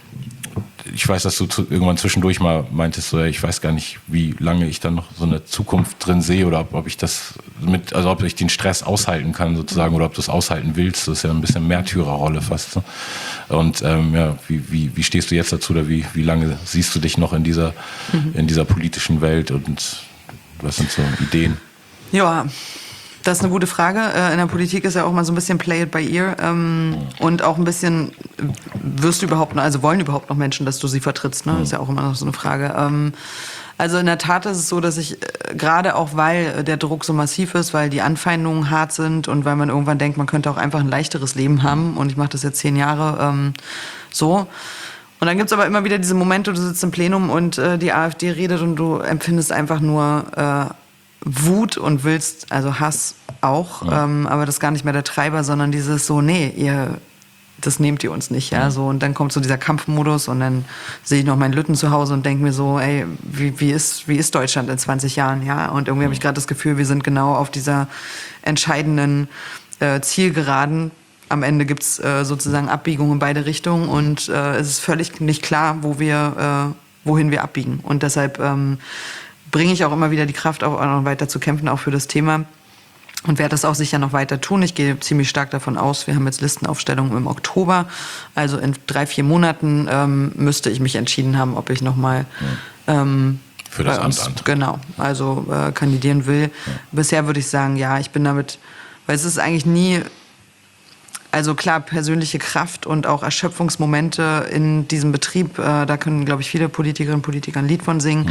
ich weiß, dass du irgendwann zwischendurch mal meintest, so, ich weiß gar nicht, wie lange ich dann noch so eine Zukunft drin sehe oder ob ich das ob ich den Stress aushalten kann sozusagen oder ob du es aushalten willst. Das ist ja ein bisschen Märtyrerrolle fast. So. Und wie stehst du jetzt dazu oder wie lange siehst du dich noch in dieser politischen Welt und was sind so Ideen? Ja, das ist eine gute Frage. In der Politik ist ja auch mal so ein bisschen play it by ear und auch ein bisschen wollen überhaupt noch Menschen, dass du sie vertrittst, ne? Das ist ja auch immer noch so eine Frage. Also in der Tat ist es so, dass ich gerade auch, weil der Druck so massiv ist, weil die Anfeindungen hart sind und weil man irgendwann denkt, man könnte auch einfach ein leichteres Leben haben, und ich mache das jetzt 10 Jahre so. Und dann gibt's aber immer wieder diese Momente, du sitzt im Plenum und die AfD redet und du empfindest einfach nur Wut und willst, also Hass auch, aber das ist gar nicht mehr der Treiber, sondern dieses so, nee, das nehmt ihr uns nicht, ja, so. Und dann kommt so dieser Kampfmodus und dann sehe ich noch meinen Lütten zu Hause und denke mir so, ey, wie ist Deutschland in 20 Jahren, ja? Und irgendwie habe ich gerade das Gefühl, wir sind genau auf dieser entscheidenden Zielgeraden. Am Ende gibt's sozusagen Abbiegungen in beide Richtungen und es ist völlig nicht klar, wohin wir abbiegen. Und deshalb bringe ich auch immer wieder die Kraft auf, auch noch weiter zu kämpfen, auch für das Thema. Und werde das auch sicher noch weiter tun. Ich gehe ziemlich stark davon aus, wir haben jetzt Listenaufstellungen im Oktober. Also in 3-4 Monaten müsste ich mich entschieden haben, ob ich nochmal für das Amt genau, also kandidieren will. Ja. Bisher würde ich sagen, ja, ich bin damit, weil es ist eigentlich nie, also klar, persönliche Kraft und auch Erschöpfungsmomente in diesem Betrieb, da können, glaube ich, viele Politikerinnen und Politiker ein Lied von singen.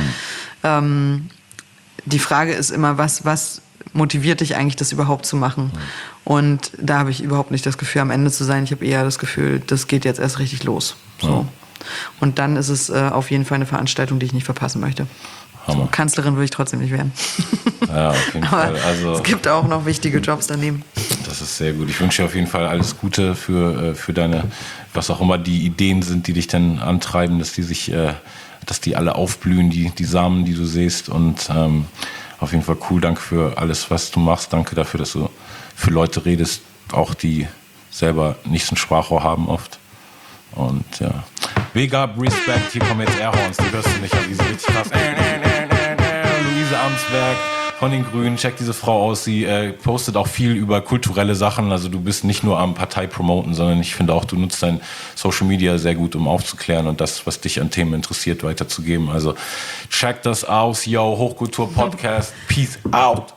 Die Frage ist immer, was motiviert dich eigentlich, das überhaupt zu machen? Und da habe ich überhaupt nicht das Gefühl, am Ende zu sein. Ich habe eher das Gefühl, das geht jetzt erst richtig los. So. Ja. Und dann ist es auf jeden Fall eine Veranstaltung, die ich nicht verpassen möchte. So, Kanzlerin will ich trotzdem nicht werden. Ja, auf jeden Fall. Also, es gibt auch noch wichtige Jobs daneben. Das ist sehr gut. Ich wünsche dir auf jeden Fall alles Gute für deine, was auch immer die Ideen sind, die dich dann antreiben, dass die alle aufblühen, die Samen, die du säst. Und auf jeden Fall cool. Danke für alles, was du machst. Danke dafür, dass du für Leute redest, auch die selber nicht so ein Sprachrohr haben oft. Und ja. Big up, Respect. Hier kommen jetzt Airhorns. Die hörst du nicht, aber die sind richtig krass. Luise Amsberg von den Grünen. Check diese Frau aus. Sie postet auch viel über kulturelle Sachen. Also du bist nicht nur am Partei promoten, sondern ich finde auch, du nutzt dein Social Media sehr gut, um aufzuklären und das, was dich an Themen interessiert, weiterzugeben. Also check das aus. Yo, Hochkultur Podcast. Peace out.